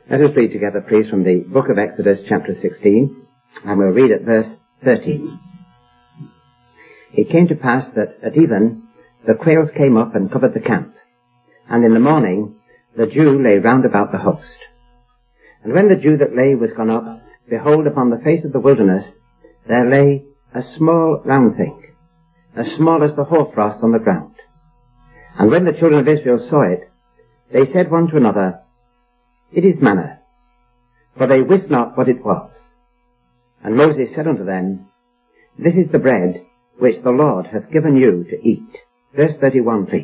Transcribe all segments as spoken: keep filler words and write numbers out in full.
Let us read together, please, from the book of Exodus, chapter sixteen, and we'll read at verse thirteen. It came to pass that at even the quails came up and covered the camp, and in the morning the dew lay round about the host. And when the dew that lay was gone up, behold, upon the face of the wilderness there lay a small round thing, as small as the hoarfrost on the ground. And when the children of Israel saw it, they said one to another, It is manna, for they wist not what it was. And Moses said unto them, This is the bread which the Lord hath given you to eat. Verse thirty-one, please.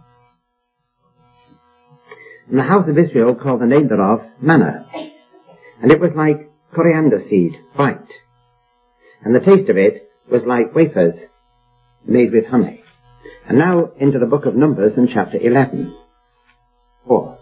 And the house of Israel called the name thereof manna, and it was like coriander seed, white, and the taste of it was like wafers made with honey. And now into the book of Numbers in chapter eleven. Four.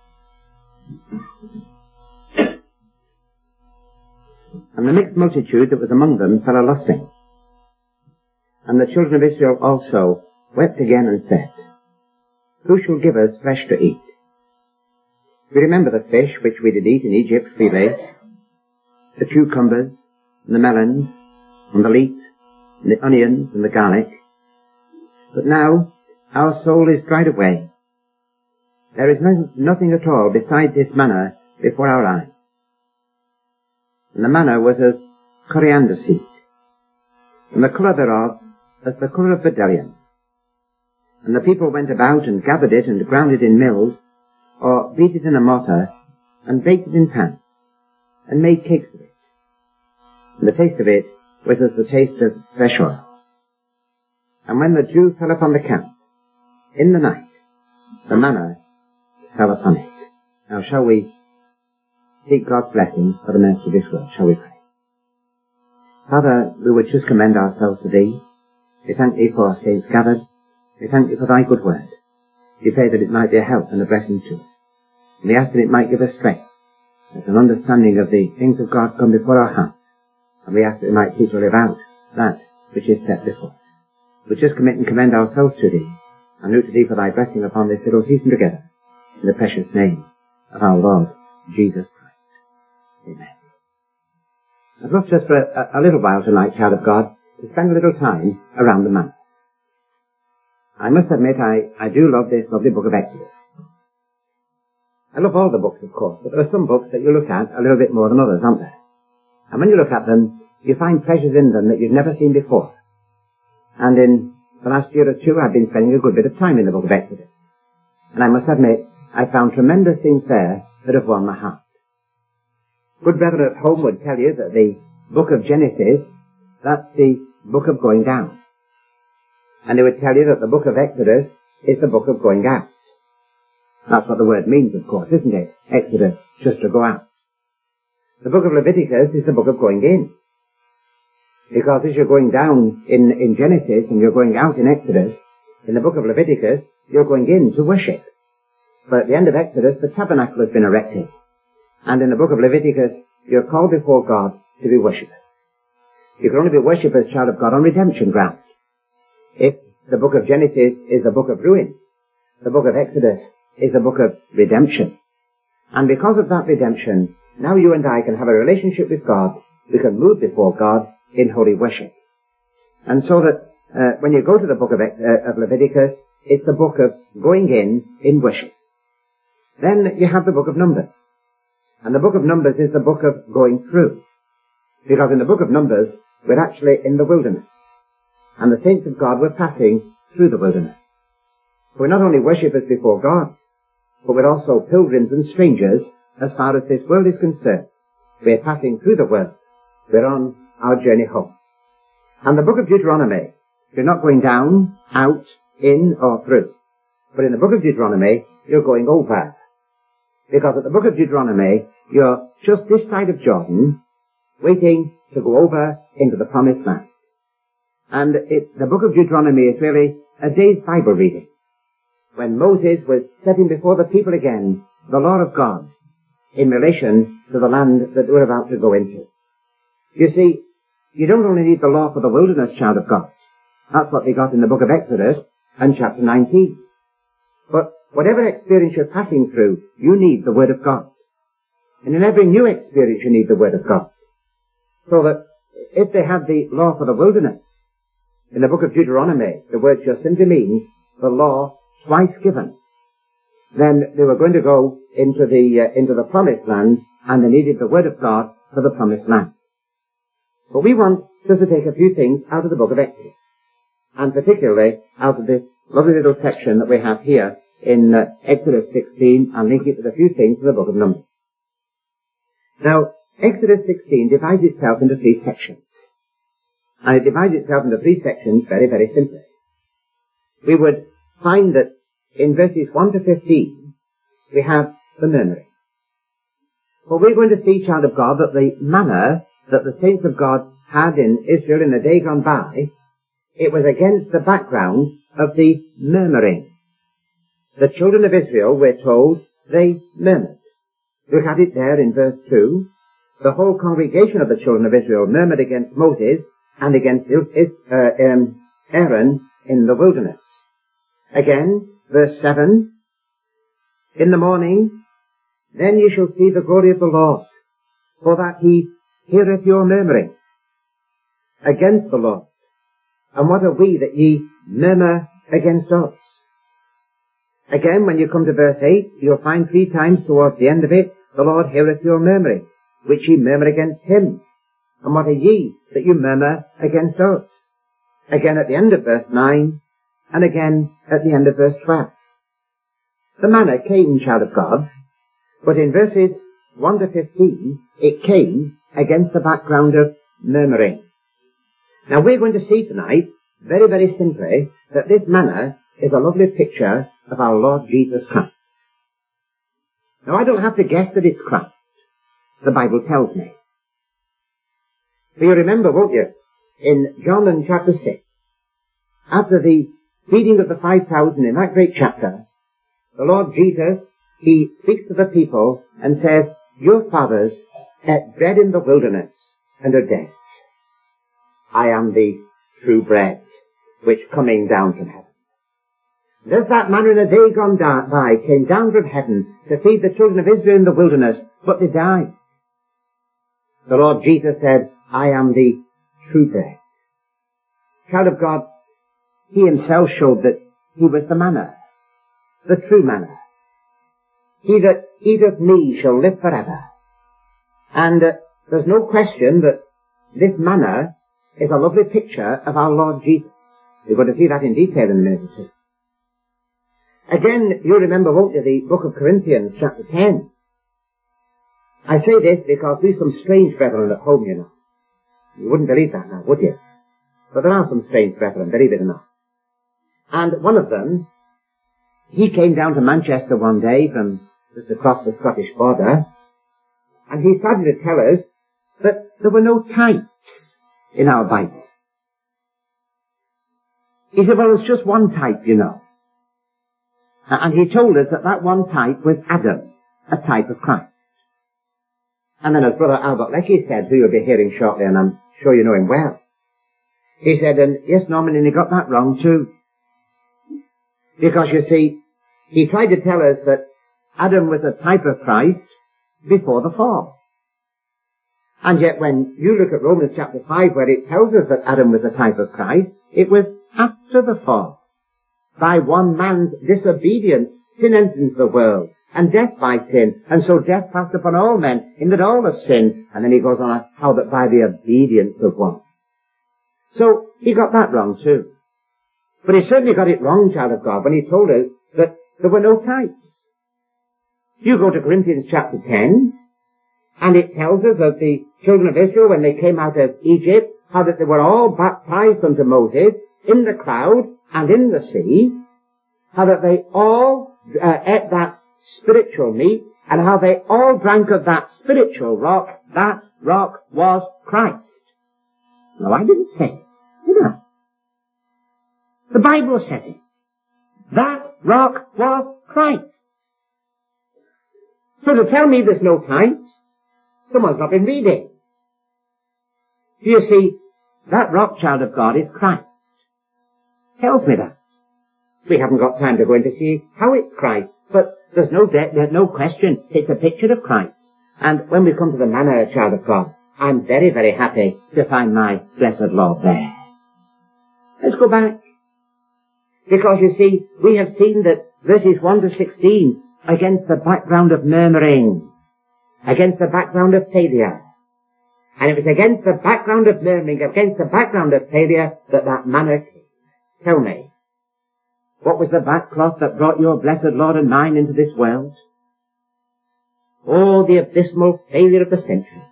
And the mixed multitude that was among them fell a lusting. And the children of Israel also wept again and said, Who shall give us flesh to eat? We remember the fish which we did eat in Egypt freely, the cucumbers, and the melons, and the leek, and the onions, and the garlic. But now our soul is dried away. There is no, nothing at all besides this manna before our eyes. And the manna was as coriander seed, and the colour thereof as the colour of bdellium. And the people went about and gathered it and ground it in mills, or beat it in a mortar, and baked it in pans, and made cakes of it. And the taste of it was as the taste of fresh oil. And when the dew fell upon the camp, in the night, the manna fell upon it. Now shall we seek God's blessing for the ministry of this word? Shall we pray? Father, we would just commend ourselves to Thee. We thank Thee for our saints gathered. We thank Thee for Thy good word. We pray that it might be a help and a blessing to us. And we ask that it might give us strength, as an understanding of the things of God come before our hearts. And we ask that it might teach to live out that which is set before us. We just commit and commend ourselves to Thee, and look to Thee for Thy blessing upon this little season together, in the precious name of our Lord Jesus Christ. Amen. I'd love just for a, a little while tonight, child of God, to spend a little time around the manna. I must admit I, I do love this lovely book of Exodus. I love all the books, of course, but there are some books that you look at a little bit more than others, aren't there? And when you look at them, you find pleasures in them that you've never seen before. And in the last year or two, I've been spending a good bit of time in the book of Exodus. And I must admit, I found tremendous things there that have won my heart. Good brethren at home would tell you that the book of Genesis, that's the book of going down. And they would tell you that the book of Exodus is the book of going out. That's what the word means, of course, isn't it? Exodus, just to go out. The book of Leviticus is the book of going in. Because as you're going down in, in Genesis and you're going out in Exodus, in the book of Leviticus, you're going in to worship. But at the end of Exodus, the tabernacle has been erected. And in the book of Leviticus, you're called before God to be worshippers. You can only be worshippers, child of God, on redemption grounds. If the book of Genesis is a book of ruin, the book of Exodus is a book of redemption. And because of that redemption, now you and I can have a relationship with God. We can move before God in holy worship. And so that uh, when you go to the book of, uh, of Leviticus, it's the book of going in in worship. Then you have the book of Numbers. And the book of Numbers is the book of going through. Because in the book of Numbers, we're actually in the wilderness. And the saints of God were passing through the wilderness. We're not only worshippers before God, but we're also pilgrims and strangers as far as this world is concerned. We're passing through the world. We're on our journey home. And the book of Deuteronomy, you're not going down, out, in, or through. But in the book of Deuteronomy, you're going over. Because at the book of Deuteronomy, you're just this side of Jordan, waiting to go over into the promised land. And it, the book of Deuteronomy is really a day's Bible reading. When Moses was setting before the people again the law of God in relation to the land that they were about to go into. You see, you don't only need the law for the wilderness, child of God. That's what they got in the book of Exodus and chapter nineteen. But whatever experience you're passing through, you need the Word of God. And in every new experience you need the Word of God. So that if they had the law for the wilderness, in the book of Deuteronomy, the word just simply means the law twice given. Then they were going to go into the, uh, into the promised land, and they needed the Word of God for the promised land. But we want just to take a few things out of the book of Exodus, and particularly out of this lovely little section that we have here in uh, Exodus sixteen, and link it with a few things in the book of Numbers. Now, Exodus sixteen divides itself into three sections. And it divides itself into three sections very, very simply. We would find that in verses one to fifteen, we have the murmuring. For we're going to see, child of God, that the manner that the saints of God had in Israel in the day gone by, it was against the background of the murmuring. The children of Israel, we're told, they murmured. Look at it there in verse two. The whole congregation of the children of Israel murmured against Moses and against uh, um, Aaron in the wilderness. Again, verse seven. In the morning, then ye shall see the glory of the Lord, for that he heareth your murmuring against the Lord. And what are we that ye murmur against us? Again, when you come to verse eight, you'll find three times towards the end of it, the Lord heareth your murmuring, which ye murmur against him. And what are ye that you murmur against us? Again at the end of verse nine, and again at the end of verse twelve. The manna came, child of God, but in verses one to fifteen, it came against the background of murmuring. Now we're going to see tonight, very, very simply, that this manna is a lovely picture of our Lord Jesus Christ. Now I don't have to guess that it's Christ. The Bible tells me. But you remember, won't you, in John in chapter six, after the feeding of the five thousand in that great chapter, the Lord Jesus, he speaks to the people and says, your fathers ate bread in the wilderness and are dead. I am the true bread, which coming down from heaven. There's that manna in a day gone by came down from heaven to feed the children of Israel in the wilderness, but they died. The Lord Jesus said, I am the true bread. Child of God, he himself showed that he was the manna, the true manna. He that eateth me shall live forever. And uh, there's no question that this manna is a lovely picture of our Lord Jesus. We're going to see that in detail in a minute or two. Again, you remember, won't you, the book of Corinthians, chapter ten. I say this because we've some strange brethren at home, you know. You wouldn't believe that now, would you? But there are some strange brethren, believe it or not. And one of them, he came down to Manchester one day from just across the Scottish border, and he started to tell us that there were no types in our Bible. He said, well, it's just one type, you know. And he told us that that one type was Adam, a type of Christ. And then as Brother Albert Leckie said, who you'll be hearing shortly, and I'm sure you know him well, he said, and yes, Norman, and he got that wrong too. Because you see, he tried to tell us that Adam was a type of Christ before the fall. And yet when you look at Romans chapter five, where it tells us that Adam was a type of Christ, it was after the fall. By one man's disobedience, sin entered into the world, and death by sin, and so death passed upon all men, in that all have sinned. And then he goes on, how that by the obedience of one. So, he got that wrong too. But he certainly got it wrong, child of God, when he told us that there were no types. You go to Corinthians chapter ten, and it tells us of the children of Israel when they came out of Egypt, how that they were all baptized unto Moses in the cloud and in the sea, how that they all uh, ate that spiritual meat, and how they all drank of that spiritual rock. That rock was Christ. No, I didn't say it, did I? The Bible said it. That rock was Christ. So to tell me there's no types, someone's not been reading. Do you see, that rock, child of God, is Christ. Tells me that. We haven't got time to go in to see how it's Christ, but there's no de- there's no question, it's a picture of Christ. And when we come to the manna, child of God, I'm very, very happy to find my blessed Lord there. Let's go back. Because you see, we have seen that verses one to sixteen, against the background of murmuring, against the background of failure. And it was against the background of murmuring, against the background of failure, that that manna came. Tell me, what was the backcloth that brought your blessed Lord and mine into this world? Oh, the abysmal failure of the century.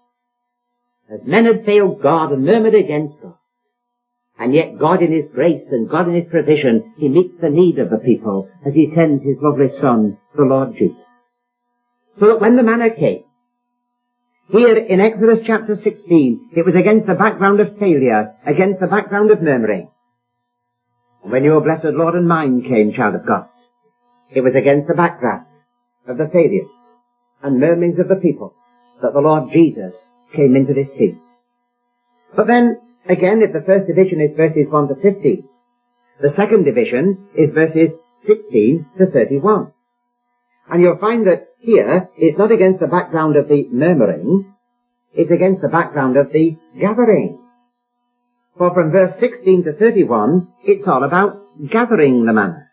As men had failed God and murmured against God. And yet God in His grace and God in His provision, He meets the need of the people as He sends His lovely Son, the Lord Jesus. So that when the manna came, here in Exodus chapter sixteen, it was against the background of failure, against the background of murmuring. And when your blessed Lord and mine came, child of God, it was against the background of the failures and murmurings of the people that the Lord Jesus came into this scene. But then, again, if the first division is verses one to fifteen, the second division is verses sixteen to thirty-one. And you'll find that here, it's not against the background of the murmuring, it's against the background of the gathering. For from verse sixteen to thirty-one, it's all about gathering the manna.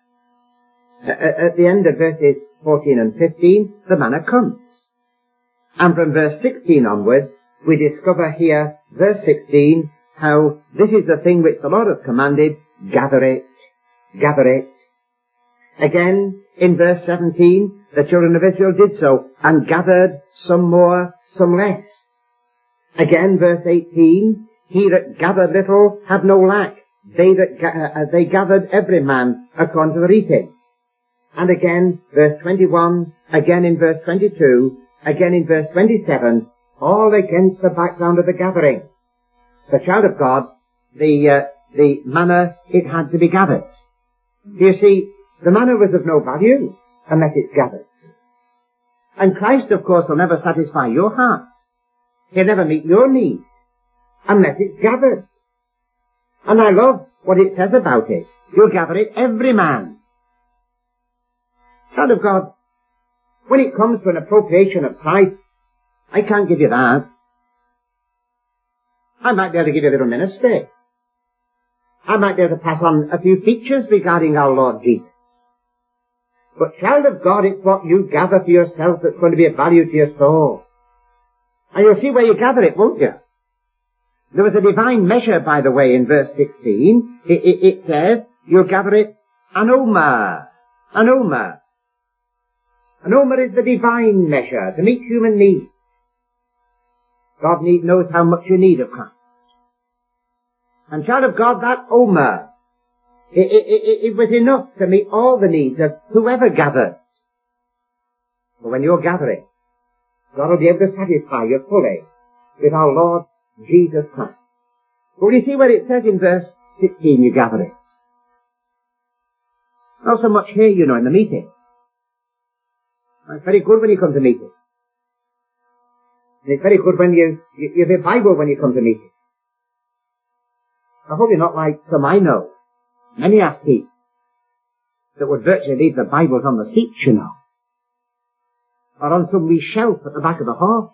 At the end of verses fourteen and fifteen, the manna comes. And from verse sixteen onwards, we discover here, verse sixteen, how this is the thing which the Lord has commanded, gather it, gather it. Again, in verse seventeen, the children of Israel did so, and gathered some more, some less. Again, verse eighteen, he that gathered little had no lack. They that ga- uh, they gathered every man according to their eating. And again, verse twenty-one, again in verse twenty-two, again in verse twenty-seven, all against the background of the gathering. The child of God, the uh, the manna, it had to be gathered. You see, the manna was of no value unless it's gathered. And Christ, of course, will never satisfy your heart. He'll never meet your need unless it's gathered. And I love what it says about it. You'll gather it, every man. Child of God, when it comes to an appropriation of Christ, I can't give you that. I might be able to give you a little ministry. I might be able to pass on a few features regarding our Lord Jesus. But child of God, it's what you gather for yourself that's going to be of value to your soul. And you'll see where you gather it, won't you? There was a divine measure, by the way, in verse sixteen. It, it, it says, you'll gather it an omer. An omer. An omer is the divine measure to meet human needs. God need, knows how much you need of Christ. And child of God, that omer, it, it, it, it was enough to meet all the needs of whoever gathered. But when you're gathering, God will be able to satisfy you fully with our Lord Jesus Christ. But when you see where it says in verse sixteen, you gather it. Not so much here, you know, in the meeting. It's very good when you come to meeting. And it's very good when you, you, you have a Bible when you come to meeting. I hope you're not like some I know. Many are people that would virtually leave their Bibles on the seats, you know. Or on some wee shelf at the back of the hall.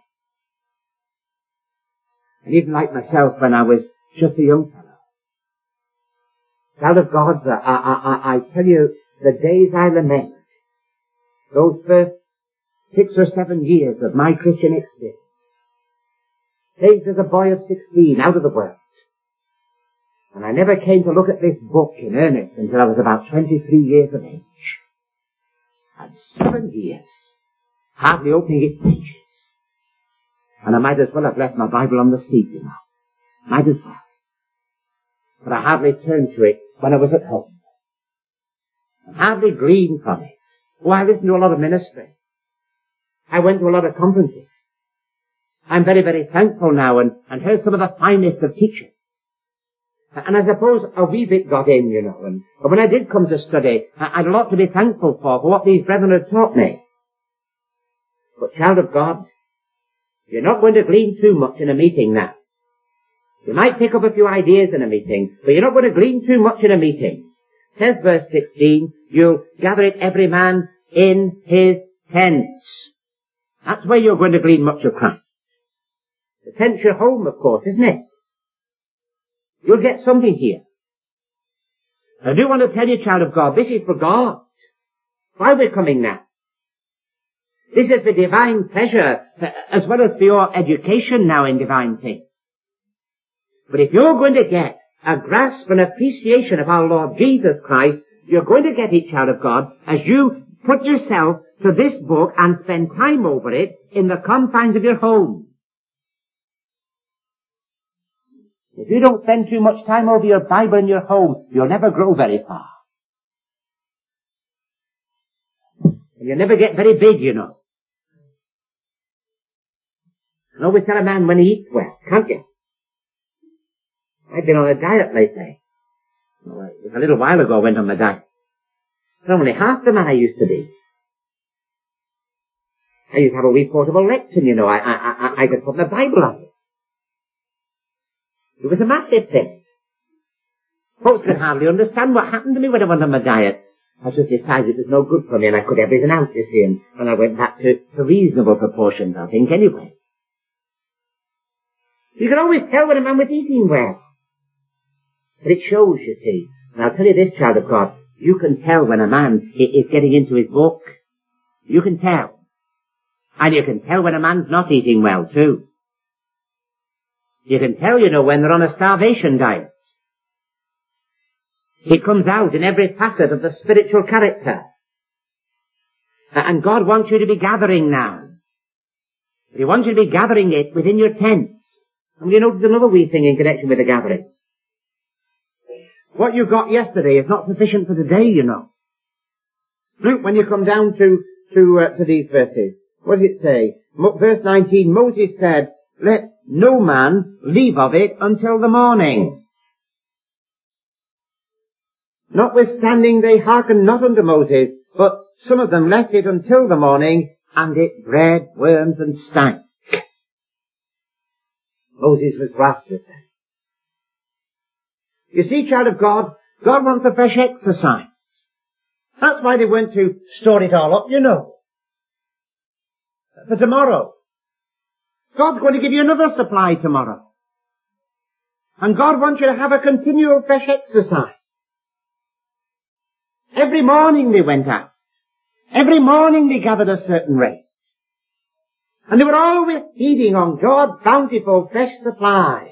And even like myself when I was just a young fellow. Child of God, I, I, I, I tell you, the days I lament, those first six or seven years of my Christian experience, saved as a boy of sixteen, out of the world. And I never came to look at this book in earnest until I was about twenty-three years of age. And seven years, hardly opening its pages. And I might as well have left my Bible on the seat, you know. Might as well. But I hardly turned to it when I was at home. I hardly gleaned from it. Oh, I listened to a lot of ministry. I went to a lot of conferences. I'm very, very thankful now and, and heard some of the finest of teachers. And I suppose a wee bit got in, you know, and when I did come to study, I had a lot to be thankful for, for what these brethren had taught me. But child of God, you're not going to glean too much in a meeting now. You might pick up a few ideas in a meeting, but you're not going to glean too much in a meeting. Says verse sixteen, you'll gather it every man in his tents. That's where you're going to glean much of Christ. The tent's your home, of course, isn't it? You'll get something here. I do want to tell you, child of God, this is for God. Why we're coming now. This is for divine pleasure, as well as for your education now in divine things. But if you're going to get a grasp and appreciation of our Lord Jesus Christ, you're going to get it, child of God, as you put yourself to this book and spend time over it in the confines of your home. If you don't spend too much time over your Bible in your home, you'll never grow very far. And you'll never get very big, you know. You can always tell a man when he eats well, can't you? I've been on a diet lately. Well, a little while ago I went on my diet. I'm only half the man I used to be. I used to have a wee portable lectern, you know. I, I, I, I could put my Bible on it. It was a massive thing. Folks could hardly understand what happened to me when I went on my diet. I just decided it was no good for me and I could everything out, you see, and, and I went back to, to reasonable proportions, I think, anyway. You can always tell when a man was eating well. But it shows, you see. And I'll tell you this, child of God, you can tell when a man is getting into his book. You can tell. And you can tell when a man's not eating well, too. You can tell, you know, when they're on a starvation diet. It comes out in every facet of the spiritual character. And God wants you to be gathering now. He wants you to be gathering it within your tents. And you notice another wee thing in connection with the gathering. What you got yesterday is not sufficient for today, you know. Look, when you come down to, to, uh, to these verses, what does it say? Mo- verse nineteen, Moses said, let no man leave of it until the morning. Notwithstanding they hearkened not unto Moses, but some of them left it until the morning, and it bred worms and stank. Moses was wrath with them. You see, child of God, God wants a fresh exercise. That's why they went to store it all up, you know. For tomorrow. God's going to give you another supply tomorrow. And God wants you to have a continual fresh exercise. Every morning they went out. Every morning they gathered a certain rate. And they were always feeding on God's bountiful fresh supply.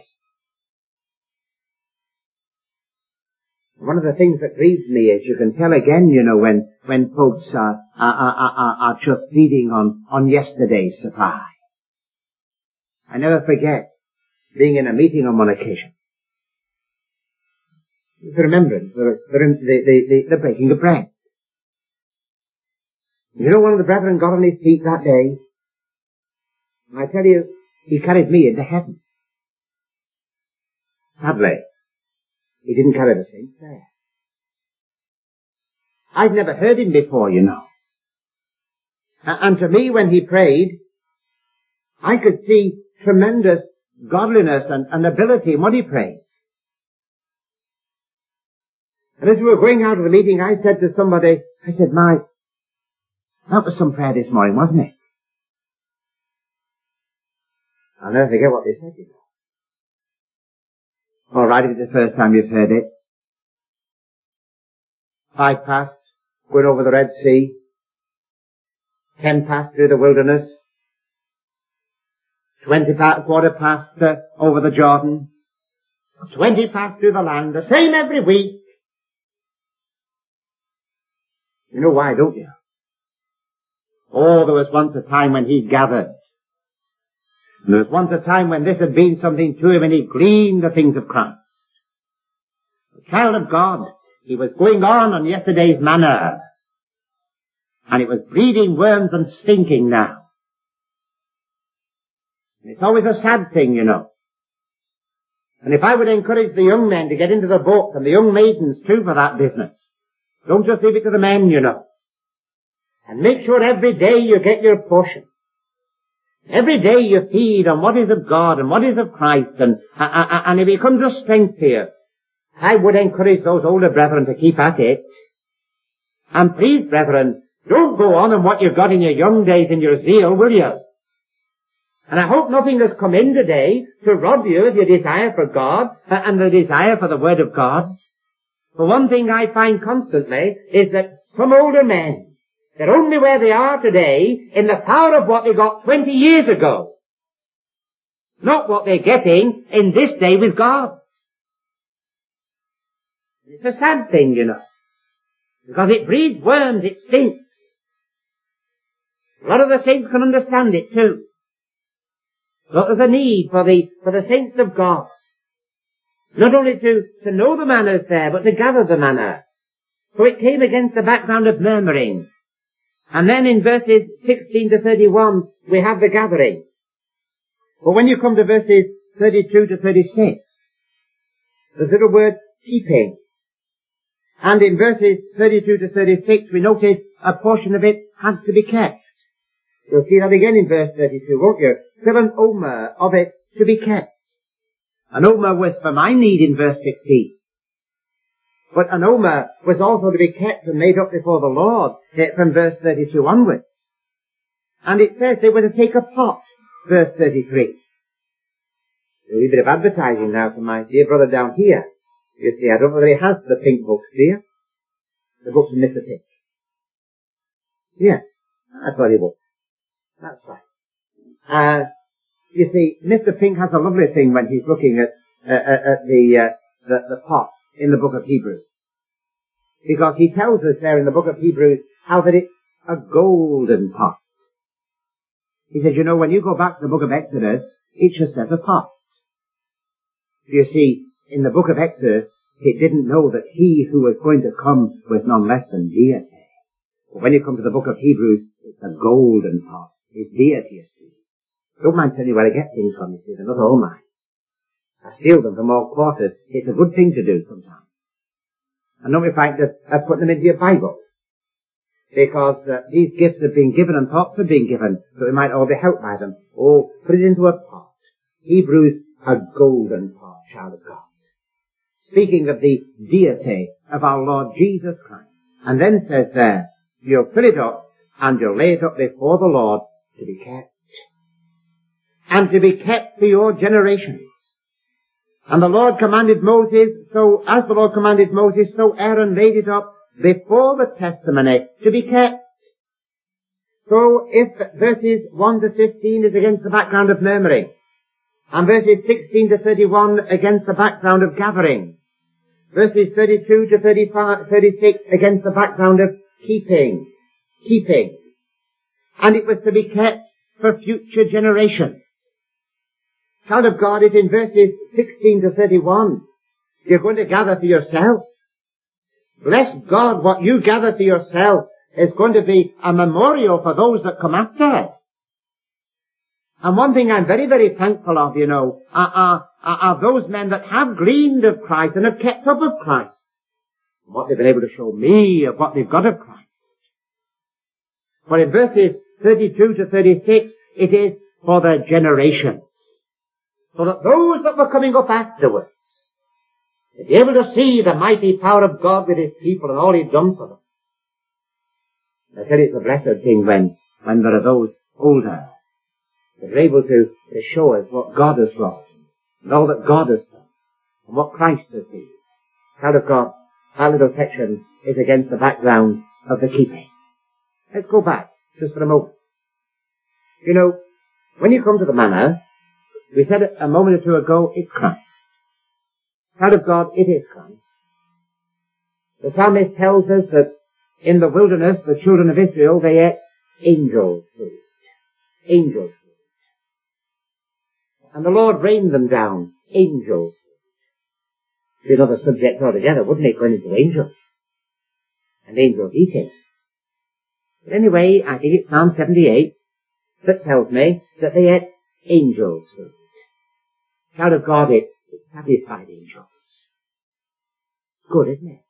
One of the things that grieves me is you can tell again, you know, when, when folks are, are, are, are, are just feeding on, on yesterday's supply. I never forget being in a meeting on one occasion. It's a remembrance, the, the, the, the, the breaking of bread. You know, one of the brethren got on his feet that day, and I tell you, he carried me into heaven. Sadly, he didn't carry the same prayer. I'd never heard him before, you know. And to me, when he prayed, I could see tremendous godliness and, and ability in what he prayed. And as we were going out of the meeting, I said to somebody, I said, Mike, that was some prayer this morning, wasn't it? I'll never forget what they said, you know. All right, if it's the first time you've heard it. Five past, going over the Red Sea. Ten past through the wilderness. Twenty past, quarter past uh, over the Jordan. Twenty past through the land. The same every week. You know why, don't you? Oh, there was once a time when he gathered. And there was once a time when this had been something to him and he gleaned the things of Christ. The child of God, he was going on on yesterday's manna. And it was breeding worms and stinking now. And it's always a sad thing, you know. And if I would encourage the young men to get into the book, and the young maidens too for that business, don't just leave it to the men, you know. And make sure every day you get your portion. Every day you feed on what is of God and what is of Christ, and, and it becomes a strength here. I would encourage those older brethren to keep at it. And please, brethren, Don't go on in what you've got in your young days in your zeal, will you? And I hope nothing has come in today to rob you of your desire for God and the desire for the Word of God. For one thing I find constantly is that some older men, they're only where they are today in the power of what they got twenty years ago. Not what they're getting in this day with God. It's a sad thing, you know. Because it breeds worms, it stinks. A lot of the saints can understand it too. But there's a need for the, for the saints of God. Not only to, to know the manners there, but to gather the manner. So it came against the background of murmuring. And then in verses sixteen to thirty-one, we have the gathering. But when you come to verses thirty-two to thirty-six, there's a little word, keeping. And in verses thirty-two to thirty-six, we notice a portion of it has to be kept. You'll see that again in verse thirty-two, won't you? Still an omer of it to be kept. An omer was for my need in verse sixteen. But an omer was also to be kept and made up before the Lord from verse thirty-two onwards. And it says they were to take a pot, verse thirty-three. A wee bit of advertising now for my dear brother down here. You see, I don't know whether he has the pink books, do you? The books of Mister Pink. Yes, I thought he would. That's right. Uh, you see, Mister Pink has a lovely thing when he's looking at, uh, at the, uh, the, the pot in the book of Hebrews. Because he tells us there in the book of Hebrews how that it's a golden pot. He says, you know, when you go back to the book of Exodus, it just says a pot. You see, in the book of Exodus, it didn't know that he who was going to come was none less than deity. But when you come to the book of Hebrews, it's a golden pot. It's deity, you see. Don't mind telling you where I get things from, you see. They're not all mine. I steal them from all quarters. It's a good thing to do sometimes. And don't be frightened of putting them into your Bible. Because uh, these gifts have been given and thoughts have been given, so we might all be helped by them. Oh, put it into a pot. Hebrews, a golden pot, child of God. Speaking of the deity of our Lord Jesus Christ. And then says there, you'll fill it up and you'll lay it up before the Lord to be kept. And to be kept for your generations. And the Lord commanded Moses, so as the Lord commanded Moses, so Aaron laid it up before the testimony to be kept. So if verses one to fifteen is against the background of murmuring, and verses sixteen to thirty-one against the background of gathering, verses thirty-two to thirty-five, thirty-six against the background of keeping, keeping, and it was to be kept for future generations. Child of God, it's in verses sixteen to thirty-one. You're going to gather for yourself. Bless God, what you gather for yourself is going to be a memorial for those that come after it. And one thing I'm very, very thankful of, you know, are, are, are those men that have gleaned of Christ and have kept up of Christ. What they've been able to show me of what they've got of Christ. For in verses thirty-two to thirty-six, it is for their generation. So that those that were coming up afterwards, to be able to see the mighty power of God with His people and all He's done for them. I tell you, it's a blessed thing when, when there are those older that are able to, to show us what God has wrought, and all that God has done, and what Christ has done. Child of God, that little section is against the background of the keeping. Let's go back, just for a moment. You know, when you come to the manna, we said it a moment or two ago, it's Christ. Child of God, it is Christ. The psalmist tells us that in the wilderness, the children of Israel, they ate angels' food. Angels' food. And the Lord rained them down, angels' food. It'd be another subject altogether, wouldn't it, going into angels? And angels eating. But anyway, I think it's Psalm seventy-eight that tells me that they ate angels' food. Child of God, it, it satisfied angels. Good, isn't it?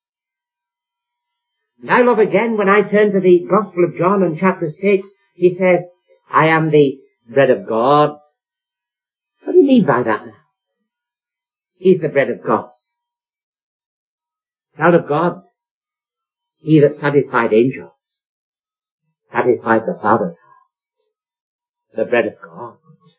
And I love again when I turn to the Gospel of John in chapter six, he says, I am the bread of God. What do you mean by that now? He's the bread of God. Child of God, He that satisfied angels. satisfied the Father's heart, the bread of God.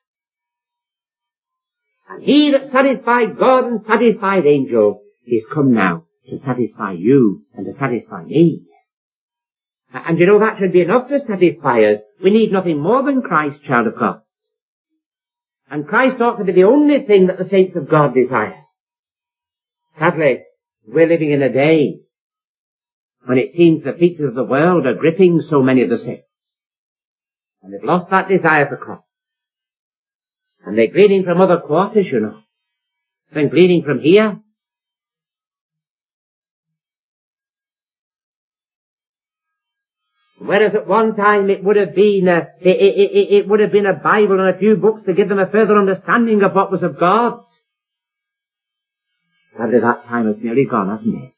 And he that satisfied God and satisfied angels is come now to satisfy you and to satisfy me. And you know, that should be enough to satisfy us. We need nothing more than Christ, child of God. And Christ ought to be the only thing that the saints of God desire. Sadly, we're living in a day when it seems the features of the world are gripping so many of the saints. And they've lost that desire for Christ. And they're gleaning from other quarters, you know. They're gleaning from here. Whereas at one time it would have been a, it, it, it, it would have been a Bible and a few books to give them a further understanding of what was of God. Sadly, that time has nearly gone, hasn't it?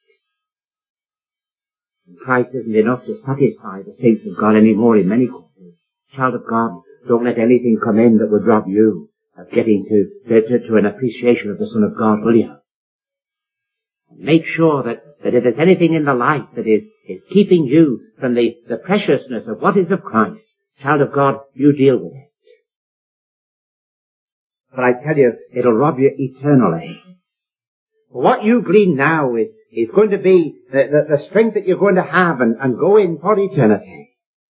And Christ isn't enough to satisfy the saints of God anymore in many quarters. Child of God, don't let anything come in that would rob you of getting to, to, to an appreciation of the Son of God, will you? Make sure that, that if there's anything in the life that is, is keeping you from the, the preciousness of what is of Christ, child of God, you deal with it. But I tell you, it'll rob you eternally. What you glean now is, is going to be the, the, the strength that you're going to have and, and go in for eternity.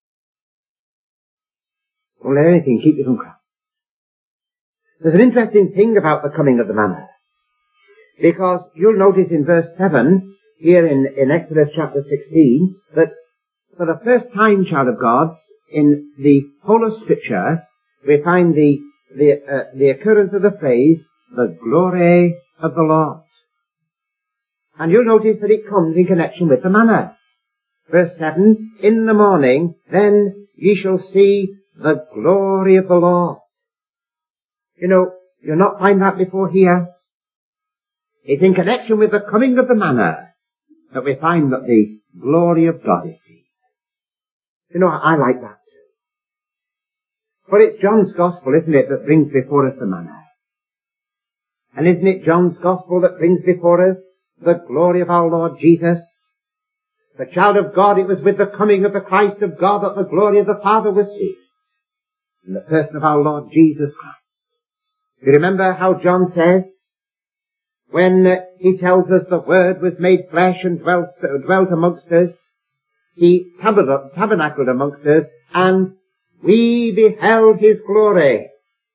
Don't let anything keep you from Christ. There's an interesting thing about the coming of the manna. Because you'll notice in verse seven, here in, in Exodus chapter sixteen, that for the first time, child of God, in the whole of Scripture, we find the, the, uh, the occurrence of the phrase, the glory of the Lord. And you'll notice that it comes in connection with the manna. Verse seven, in the morning, then ye shall see the glory of the Lord. You know, you'll not find that before here. It's in connection with the coming of the manna that we find that the glory of God is seen. You know, I like that too. But it's John's Gospel, isn't it, that brings before us the manna. And isn't it John's Gospel that brings before us the glory of our Lord Jesus? The child of God, it was with the coming of the Christ of God that the glory of the Father was seen. In the person of our Lord Jesus Christ. You remember how John says, when uh, he tells us the Word was made flesh and dwelt, uh, dwelt amongst us, he tabernacled amongst us, and we beheld his glory.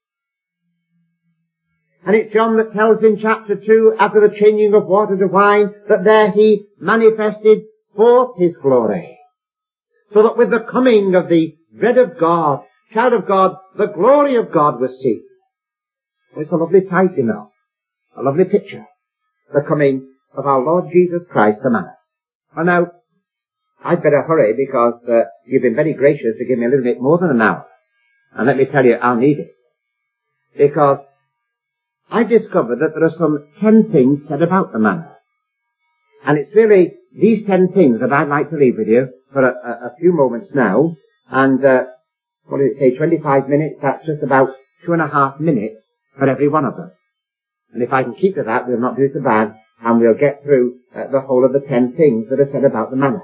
And it's John that tells in chapter two, after the changing of water to wine, that there he manifested forth his glory. So that with the coming of the bread of God, child of God, the glory of God was seen. It's a lovely sight, you know. A lovely picture. The coming of our Lord Jesus Christ, the manna. Well now, I'd better hurry because uh, you've been very gracious to give me a little bit more than an hour. And let me tell you, I'll need it. Because I've discovered that there are some ten things said about the manna. And it's really these ten things that I'd like to leave with you for a, a, a few moments now. And, uh, what did it say, twenty-five minutes? That's just about two and a half minutes for every one of them. And if I can keep to that, we'll not do so bad, and we'll get through uh, the whole of the ten things that are said about the manna.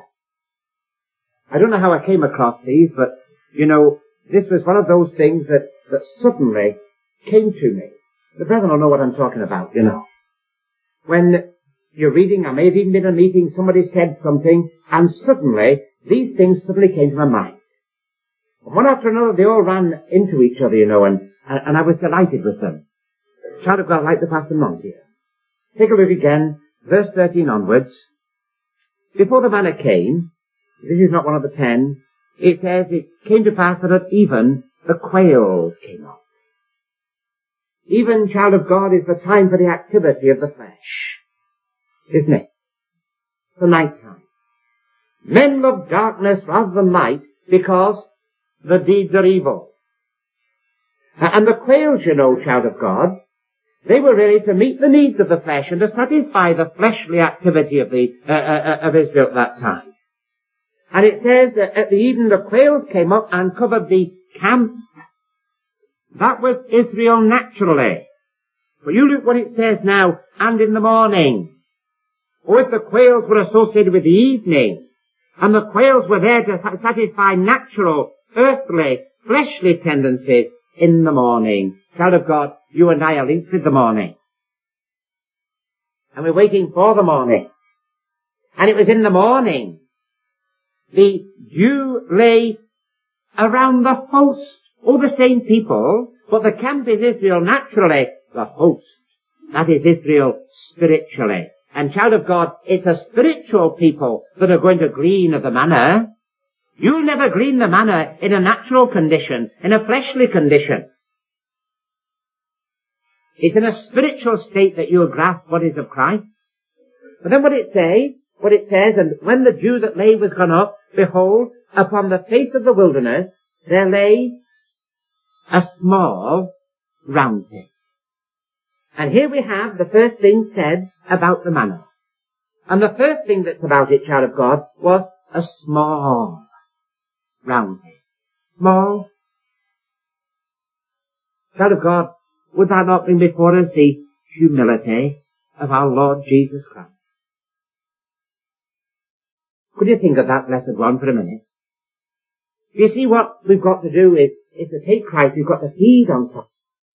I don't know how I came across these, but, you know, this was one of those things that, that suddenly came to me. The brethren will know what I'm talking about, you know. When you're reading, I may have even been in a meeting, somebody said something, and suddenly, these things suddenly came to my mind. And one after another, they all ran into each other, you know, and, and I was delighted with them. Child of God, like the Pastor Monk here. Take a look again, verse thirteen onwards. Before the manna came, this is not one of the ten, it says it came to pass that at even the quails came up. Even, child of God, is the time for the activity of the flesh. Isn't it? The night time. Men love darkness rather than light because the deeds are evil. And the quails, you know, child of God, they were really to meet the needs of the flesh and to satisfy the fleshly activity of the uh, uh, of Israel at that time. And it says that at the evening the quails came up and covered the camp. That was Israel naturally. But you look what it says now, and in the morning. Or if the quails were associated with the evening, And the quails were there to satisfy natural, earthly, fleshly tendencies in the morning. Child of God, you and I are linked with the morning. And we're waiting for the morning. And it was in the morning. The dew lay around the host. All the same people, but the camp is Israel naturally, the host. That is Israel spiritually. And child of God, it's a spiritual people that are going to glean of the manna. You'll never glean the manna in a natural condition, in a fleshly condition. It's in a spiritual state that you'll grasp what is of Christ. But then what it says, what it says, and when the dew that lay was gone up, behold, upon the face of the wilderness, there lay a small round thing. And here we have the first thing said about the manna. And the first thing that's about it, child of God, was a small round thing. Small. Child of God, would that not bring before us the humility of our Lord Jesus Christ? Could you think of that blessed one for a minute? You see, what we've got to do is, is to take Christ, we've got to feed on Christ.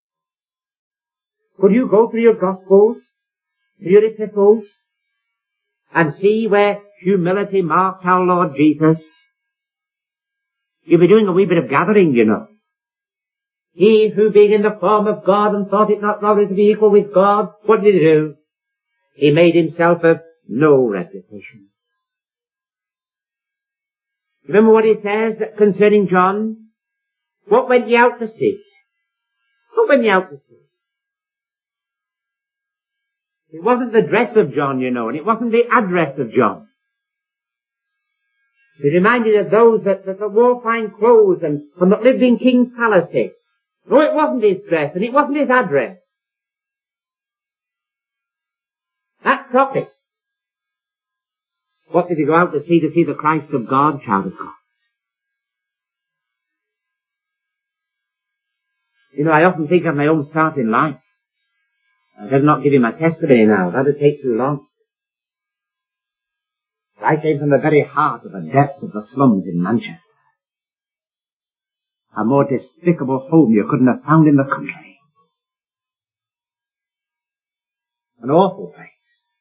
Could you go through your Gospels, through your epistles, and see where humility marked our Lord Jesus? You'll be doing a wee bit of gathering, you know. He who being in the form of God and thought it not robbery to be equal with God, what did he do? He made himself of no reputation. Remember what he says concerning John? What went ye out to see? What went ye out to see? It wasn't the dress of John, you know, and it wasn't the address of John. He reminded of those that, that, that wore fine clothes and, and that lived in king's palaces. No, it wasn't his dress, and it wasn't his address. That prophet. What did he go out to see? To see the Christ of God, child of God. You know, I often think of my own start in life. I did not give you my testimony now. That would take too long. I came from the very heart of the depths of the slums in Manchester. A more despicable home you couldn't have found in the country. An awful place.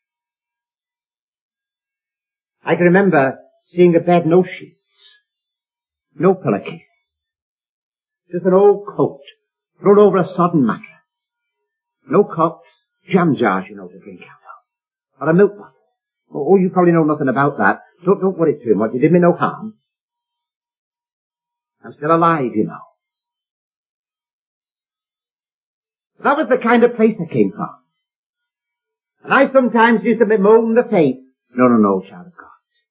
I can remember seeing a bed, no sheets, no pillowcase, just an old coat thrown over a sodden mattress. No cups, jam jars, you know, to drink out of. Or a milk bottle. Oh, you probably know nothing about that. Don't, don't worry too much. You did me no harm. I'm still alive, you know. That was the kind of place I came from. And I sometimes used to bemoan the fate. No, no, no, child of God.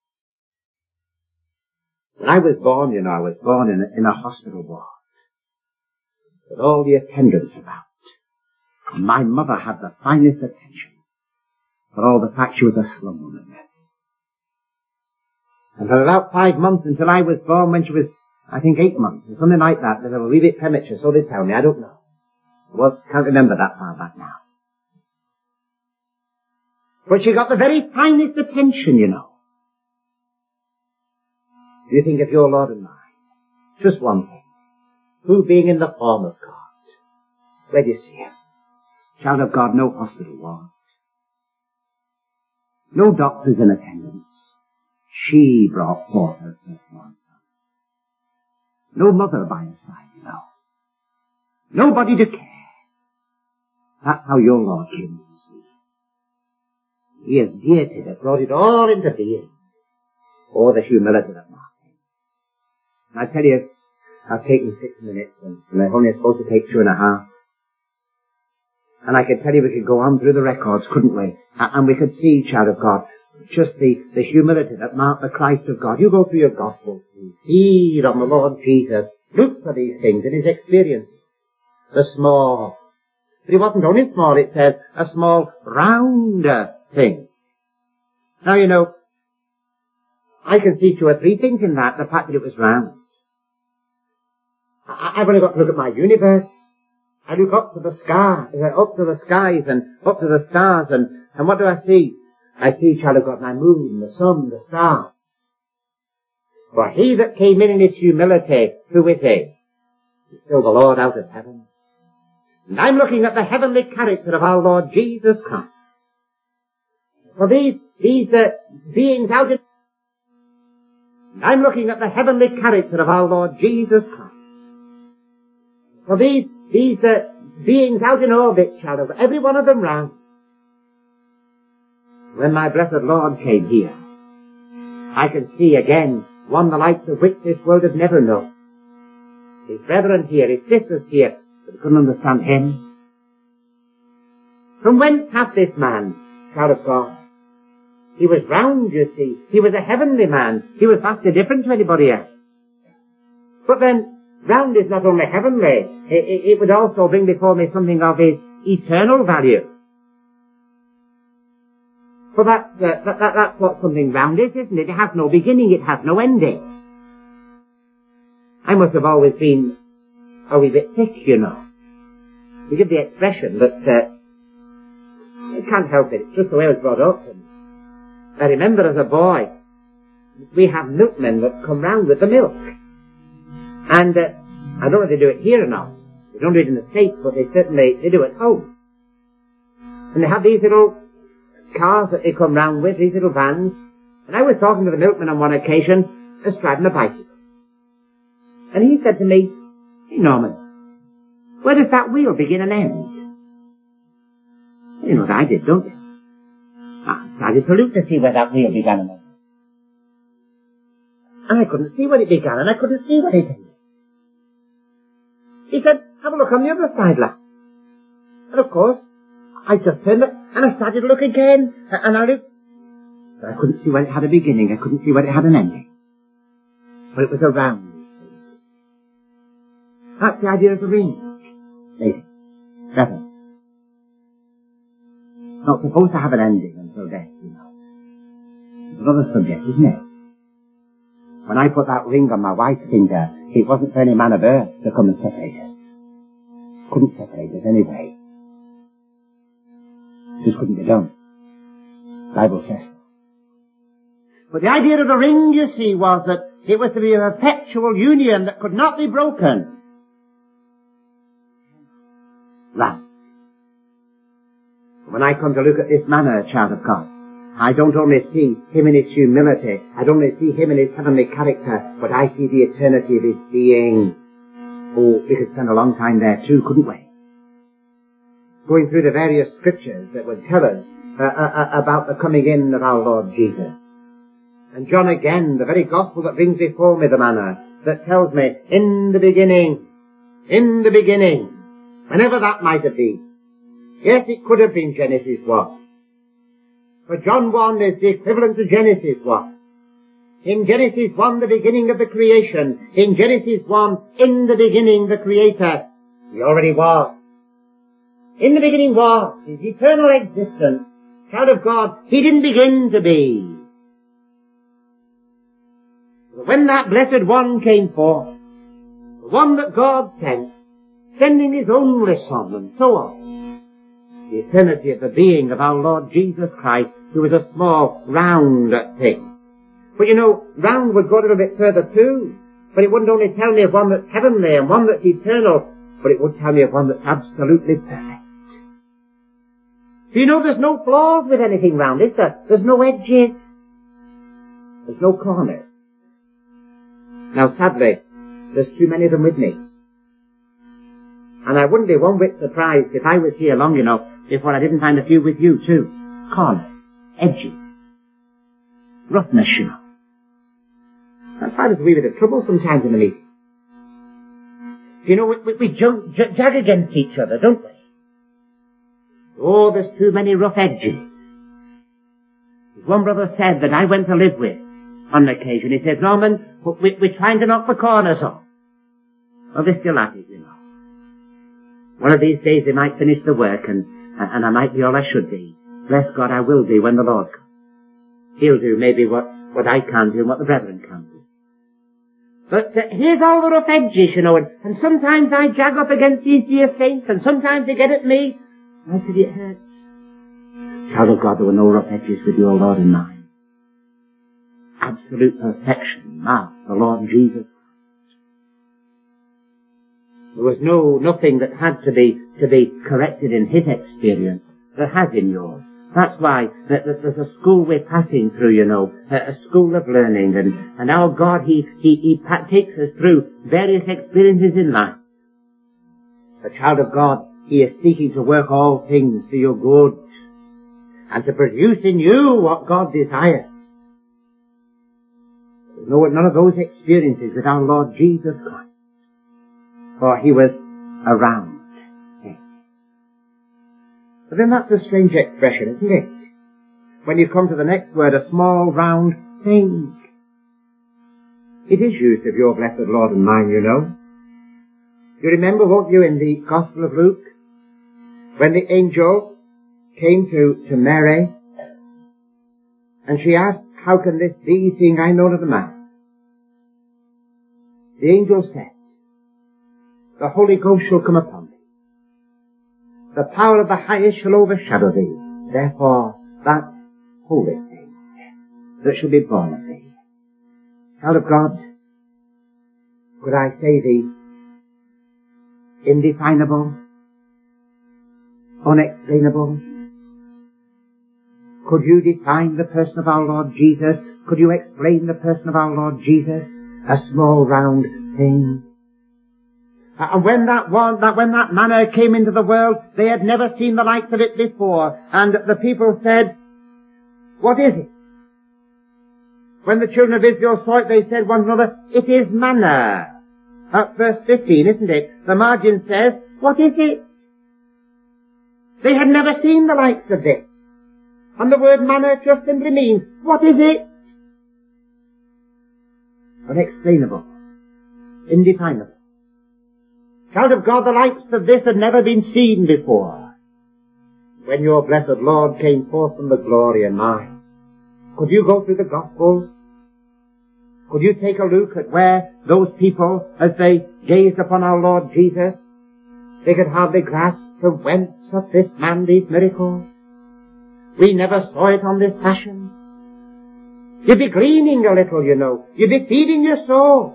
When I was born, you know, I was born in a, in a hospital ward. With all the attendants about. And my mother had the finest attention. For all the fact she was a slum woman. And for about five months until I was born, when she was, I think, eight months, or something like that, they were a wee bit premature, so they tell me, I don't know. Well, can't remember that far back now. But she got the very finest attention, you know. Do you think of your Lord and mine? Just one thing. Who being in the form of God? Where do you see him? Child of God, no hospital ward. No doctors in attendance. She brought forth her firstborn son. No mother by her side, you know. Nobody to care. That's how your Lord came to see. He has deity that brought it all into being. Oh, the humility that marked him. And I tell you, I've taken six minutes, and, and I'm only supposed to take two and a half. And I could tell you we could go on through the records, couldn't we? And we could see, child of God, just the, the humility that marked the Christ of God. You go through your Gospels, feed on the Lord Jesus, look for these things in his experience. The small. But it wasn't only small, it says, a small, rounder thing. Now, you know, I can see two or three things in that, the fact that it was round. I, I've only got to look at my universe. I look up to the sky, up to the skies and up to the stars, and, and what do I see? I see, child of God, my moon, the sun, the stars. For he that came in in his humility, who is he? He's still the Lord out of heaven. And I'm looking at the heavenly character of our Lord Jesus Christ. For these, these uh, beings out in... And I'm looking at the heavenly character of our Lord Jesus Christ. For these, these uh, beings out in orbit, child, every one of them round. When my blessed Lord came here, I can see again one the likes of which this world has never known. His brethren here, his sisters here, but they couldn't understand him. From whence hath this man, child of God? He was round, you see. He was a heavenly man. He was vastly different to anybody else. But then, round is not only heavenly, it, it, it would also bring before me something of his eternal value. For that, uh, that, that, that's what something round is, isn't it? It has no beginning, it has no ending. I must have always been a wee bit thick, you know. You give the expression that, uh, I can't help it, it's just the way I was brought up. And I remember as a boy, we have milkmen that come round with the milk. And, uh, I don't know if they do it here or not. They don't do it in the States, but they certainly, they do it at home. And they have these little cars that they come round with, these little vans. And I was talking to the milkman on one occasion, astride on a bicycle. And he said to me, "Hey Norman, where does that wheel begin and end?" You know what I did, don't you? I started to look to see where that wheel began and ended. And I couldn't see where it began, and I couldn't see where it ended. He said, "Have a look on the other side, lad." And of course, I just turned up, and I started to look again, and I looked. But I couldn't see where it had a beginning, I couldn't see where it had an ending. But it was a round. That's the idea of the ring. Lady, brother. It's not supposed to have an ending until death, you know. It's another subject, isn't it? When I put that ring on my wife's finger, it wasn't for any man of earth to come and separate us. Couldn't separate us anyway. Just couldn't be done. Bible says so. But the idea of the ring, you see, was that it was to be a perpetual union that could not be broken. Right. When I come to look at this manner, child of God, I don't only see him in his humility, I don't only see him in his heavenly character, but I see the eternity of his being. Oh, we could spend a long time there too, couldn't we? Going through the various scriptures that would tell us uh, uh, about the coming in of our Lord Jesus. And John again, the very gospel that brings before me the manner that tells me, in the beginning, in the beginning, whenever that might have been. Yes, it could have been Genesis one. For John one is the equivalent to Genesis one. In Genesis one, the beginning of the creation. In Genesis one, in the beginning, the Creator. He already was. In the beginning was his eternal existence. Child of God, he didn't begin to be. But when that blessed one came forth, the one that God sent, sending his only Son, and so on, the eternity of the being of our Lord Jesus Christ, who was a small, round thing. But you know, round would go a little bit further too. But it wouldn't only tell me of one that's heavenly and one that's eternal, but it would tell me of one that's absolutely perfect. Do you know there's no flaws with anything round, is there? There's no edges. There's no corners. Now sadly, there's too many of them with me. And I wouldn't be one whit surprised if I was here long enough before I didn't find a few with you too. Corners, edges, roughness, you know. That's why there's a wee bit of trouble sometimes in the meeting. You know, we, we, we jug, jug, jag against each other, don't we? Oh, there's too many rough edges. One brother said that I went to live with on an occasion. He said, "Norman, we, we're trying to knock the corners off." Well, they're still at it, you know. One of these days they might finish the work and, and I might be all I should be. Bless God, I will be when the Lord comes. He'll do maybe what, what I can't do and what the brethren can't do. But uh, here's all the rough edges, you know, and, and sometimes I jag up against these dear saints, and sometimes they get at me. I said, it hurts. Child of God, there were no rough edges with your Lord and mine. absolute perfection marks the Lord Jesus. There was no, nothing that had to be, to be corrected in his experience that has in yours. That's why that, that there's a school we're passing through, you know, a, a school of learning, and, and our God, he, he, he takes us through various experiences in life. A child of God, he is seeking to work all things for your good, and to produce in you what God desires. There's no, none of those experiences with our Lord Jesus Christ, for he was around. But then that's a strange expression, isn't it? When you come to the next word, a small round thing. It is used of your blessed Lord and mine, you know. You remember, won't you, in the Gospel of Luke, when the angel came to, to Mary, and she asked, how can this be, seeing I know not the man? The angel said, the Holy Ghost shall come upon thee. The power of the highest shall overshadow thee. Therefore, that holy thing that shall be born of thee. Child of God, could I say the indefinable, unexplainable? Could you define the person of our Lord Jesus? Could you explain the person of our Lord Jesus? A small round thing. And when that one, that when that manna came into the world, they had never seen the likes of it before. And the people said, what is it? When the children of Israel saw it, they said one another, it is manna. That's verse fifteen, isn't it? The margin says, what is it? They had never seen the likes of this. And the word manna just simply means, what is it? Unexplainable. Indefinable. Child of God, the likes of this had never been seen before. When your blessed Lord came forth from the glory and mine, could you go through the Gospels? Could you take a look at where those people, as they gazed upon our Lord Jesus, they could hardly grasp from whence hath this man these miracles? We never saw it on this fashion. You'd be gleaning a little, you know. You'd be feeding your soul.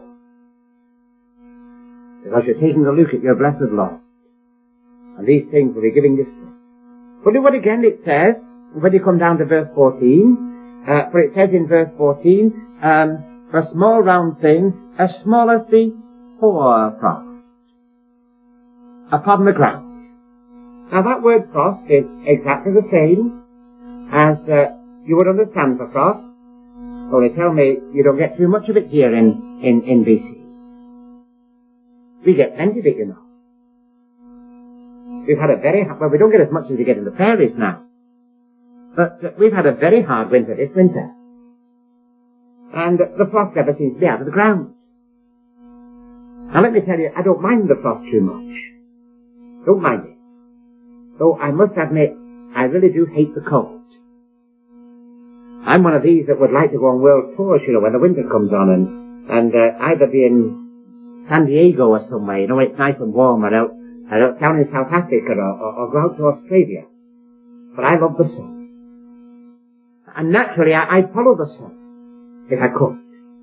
Because you're taking a look at your blessed Lord. And these things will be giving you strength. But look what again it says, when you come down to verse fourteen, uh, for it says in verse fourteen, um, a small round thing, as small as the hoarfrost, upon the ground. Now that word frost is exactly the same as uh, you would understand for frost. Well, they tell me you don't get too much of it here in, in, in B C. We get plenty of it, you know. We've had a very hard, well, we don't get as much as we get in the prairies now. But uh, we've had a very hard winter this winter. And uh, the frost never seems to be out of the ground. Now let me tell you, I don't mind the frost too much. Don't mind it. Though I must admit, I really do hate the cold. I'm one of these that would like to go on world tours, you know, when the winter comes on and, and uh, either be in San Diego or somewhere, you know, it's nice and warm, or out, or out down in South Africa, or, or, or go out to Australia. But I love the sun. And naturally, I, I'd follow the sun, if I could.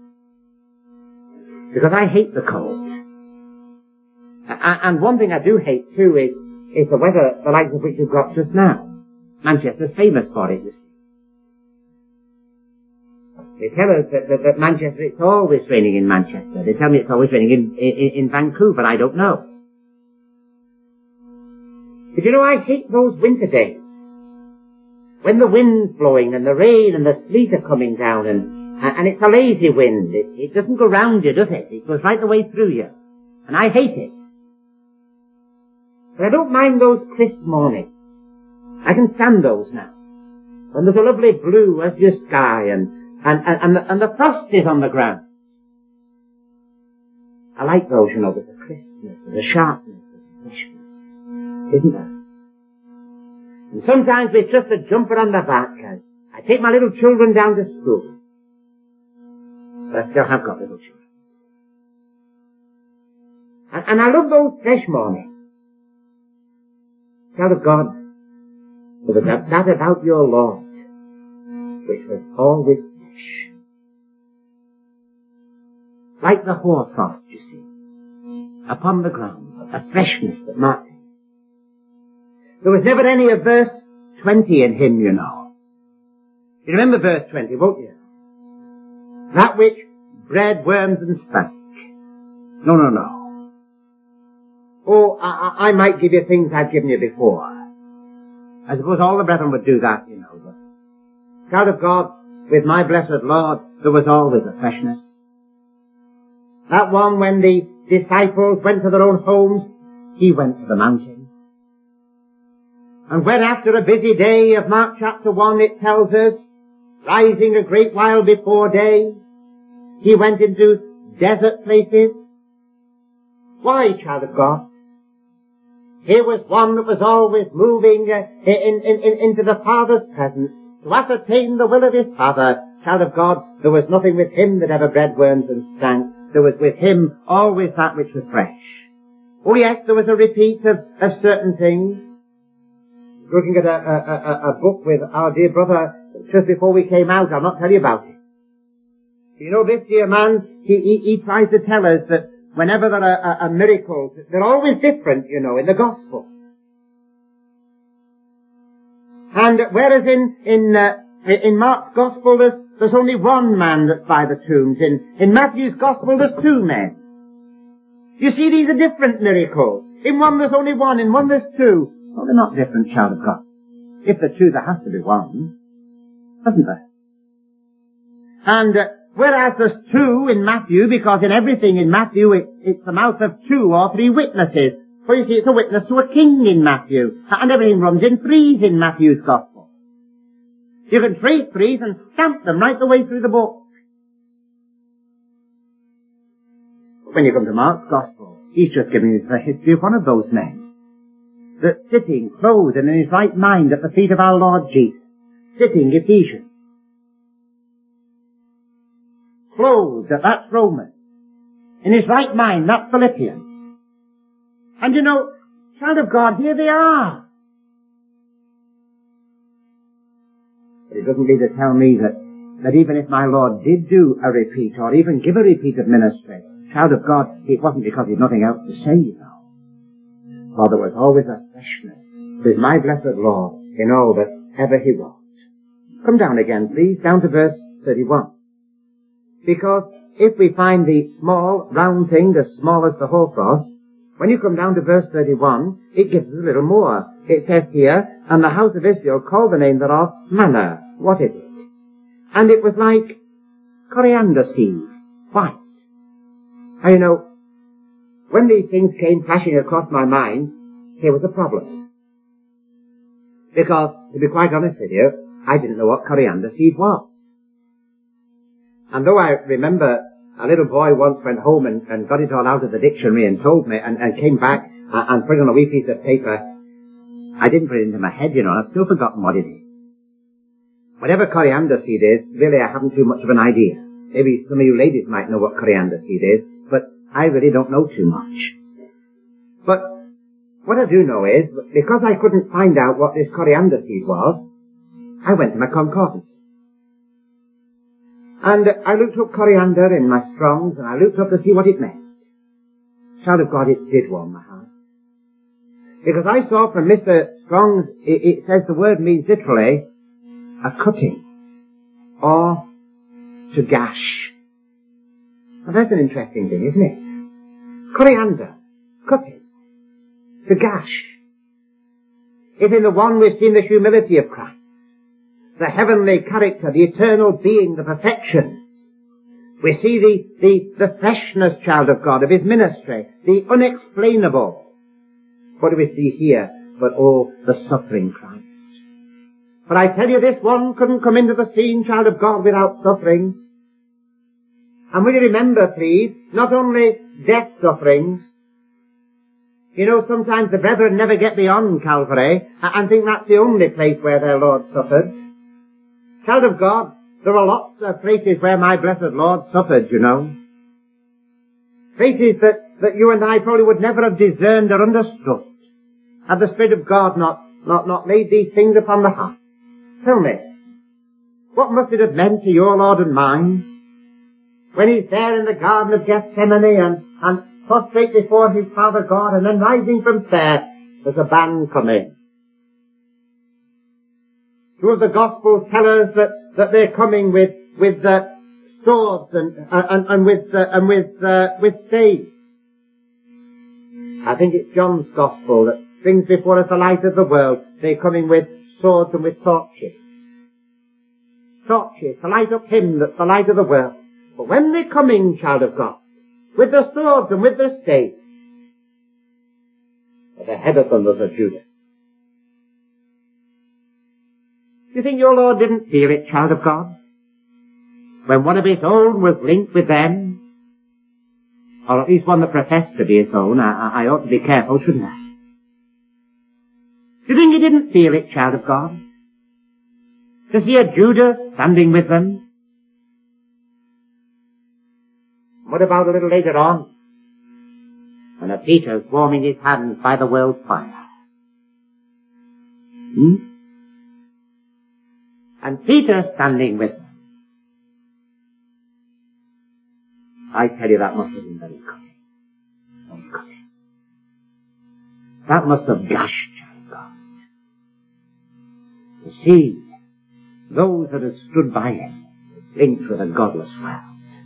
Because I hate the cold. And one thing I do hate, too, is, is the weather, the likes of which you've got just now. Manchester's famous for it, you see. They tell us that, that, that Manchester, it's always raining in Manchester. They tell me it's always raining in, in, in Vancouver. I don't know. But you know, I hate those winter days. When the wind's blowing and the rain and the sleet are coming down and, and it's a lazy wind. It, it doesn't go round you, does it? It goes right the way through you. And I hate it. But I don't mind those crisp mornings. I can stand those now. When there's a lovely blue azure sky and And, and, and, the, and the frost is on the ground. I like those, you know, with the crispness, with the sharpness, with the freshness. Isn't there? And sometimes with just a jumper on the back, I, I take my little children down to school. But I still have got little children. And, and I love those fresh mornings. Child of God, there was that about your Lord, which was always fresh. like the hoarfrost, you see, upon the ground, a freshness that marked him. There was never any of verse twenty in him, you know. You remember verse twenty, won't you? That which bred worms and stank. No, no, no. Oh, I, I might give you things I've given you before. I suppose all the brethren would do that, you know, but child of God, with my blessed Lord, there was always a freshness. That one, when the disciples went to their own homes, he went to the mountain. And when after a busy day of Mark chapter one it tells us, rising a great while before day, he went into desert places. Why, child of God? Here was one that was always moving uh, in, in, in, into the Father's presence to ascertain the will of his Father. Child of God, there was nothing with him that ever bred worms and stank. There was with him always that which was fresh. Oh yes, there was a repeat of, of certain things. Looking at a, a, a, a book with our dear brother just before we came out, I'll not tell you about it. You know, this dear man, he, he, he tries to tell us that whenever there are, are miracles, they're always different, you know, in the gospel. And whereas in, in, uh, in Mark's gospel there's, there's only one man that's by the tombs, in, in Matthew's gospel there's two men. You see, these are different miracles. In one there's only one, in one there's two. Well, they're not different, child of God. If they're two, there has to be one, doesn't there? And uh, whereas there's two in Matthew, because in everything in Matthew it, it's the mouth of two or three witnesses. For you see, it's a witness to a king in Matthew, and everything runs in threes in Matthew's gospel. You can trace threes and stamp them right the way through the book. When you come to Mark's gospel, he's just giving us the history of one of those men, that sitting, clothed and in his right mind at the feet of our Lord Jesus, sitting, Ephesians, clothed, that's Romans, in his right mind, that's Philippians. And you know, child of God, here they are. But it doesn't need to tell me that, that even if my Lord did do a repeat, or even give a repeat of ministry, child of God, it wasn't because he had nothing else to say, you know. For there was always a freshness with my blessed Lord in all that ever he wrought. Come down again, please, down to verse thirty-one. Because if we find the small, round thing as small as the hoarfrost, when you come down to verse thirty-one, it gives us a little more. It says here, and the house of Israel called the name thereof manna. What is it? And it was like coriander seed, white. Now, you know, when these things came flashing across my mind, here was a problem. Because, to be quite honest with you, I didn't know what coriander seed was. And though I remember a little boy once went home and, and got it all out of the dictionary and told me, and, and came back and, and put it on a wee piece of paper, I didn't put it into my head, you know, and I've still forgotten what it is. Whatever coriander seed is, really I haven't too much of an idea. Maybe some of you ladies might know what coriander seed is, but I really don't know too much. But what I do know is, because I couldn't find out what this coriander seed was, I went to my concordance. And I looked up coriander in my Strongs, and I looked up to see what it meant. Child of God, it did warm my heart. Because I saw from Mister Strong's, it, it says the word means literally a cutting, or to gash. Now that's an interesting thing, isn't it? Coriander, cutting, to gash. If in the one we've seen the humility of Christ, the heavenly character, the eternal being, the perfection, we see the, the, the freshness, child of God, of his ministry, the unexplainable. What do we see here? But oh, the suffering Christ. But I tell you, this one couldn't come into the scene, child of God, without suffering. And will you remember, please, not only death sufferings. You know, sometimes the brethren never get beyond Calvary and think that's the only place where their Lord suffered. Child of God, there are lots of places where my blessed Lord suffered, you know. Places that, that you and I probably would never have discerned or understood, had the Spirit of God not, not, not laid these things upon the heart. Tell me, what must it have meant to your Lord and mine? when he's there in the Garden of Gethsemane and, and prostrate before his Father God, and then rising from there, there's a band coming. Two of the Gospels tell us that, that they're coming with, with, uh, swords and, uh, and, and with, uh, and with, uh, with staves. I think it's John's Gospel that brings before us the light of the world. They're coming with swords and with torches. Torches to light up him that's the light of the world. But when they're coming, child of God, with the swords and with the staves, at the head of them was a Judas. Do you think your Lord didn't fear it, child of God? When one of his own was linked with them, or at least one that professed to be his own, I, I ought to be careful, shouldn't I? Do you think he didn't feel it, child of God? To see a Judas standing with them? What about a little later on, when a Peter's warming his hands by the world's fire? Hmm? And Peter standing with them. I tell you, that must have been very cutting. Very cutting. That must have gushed, child God. To see those that had stood by him linked with a godless world.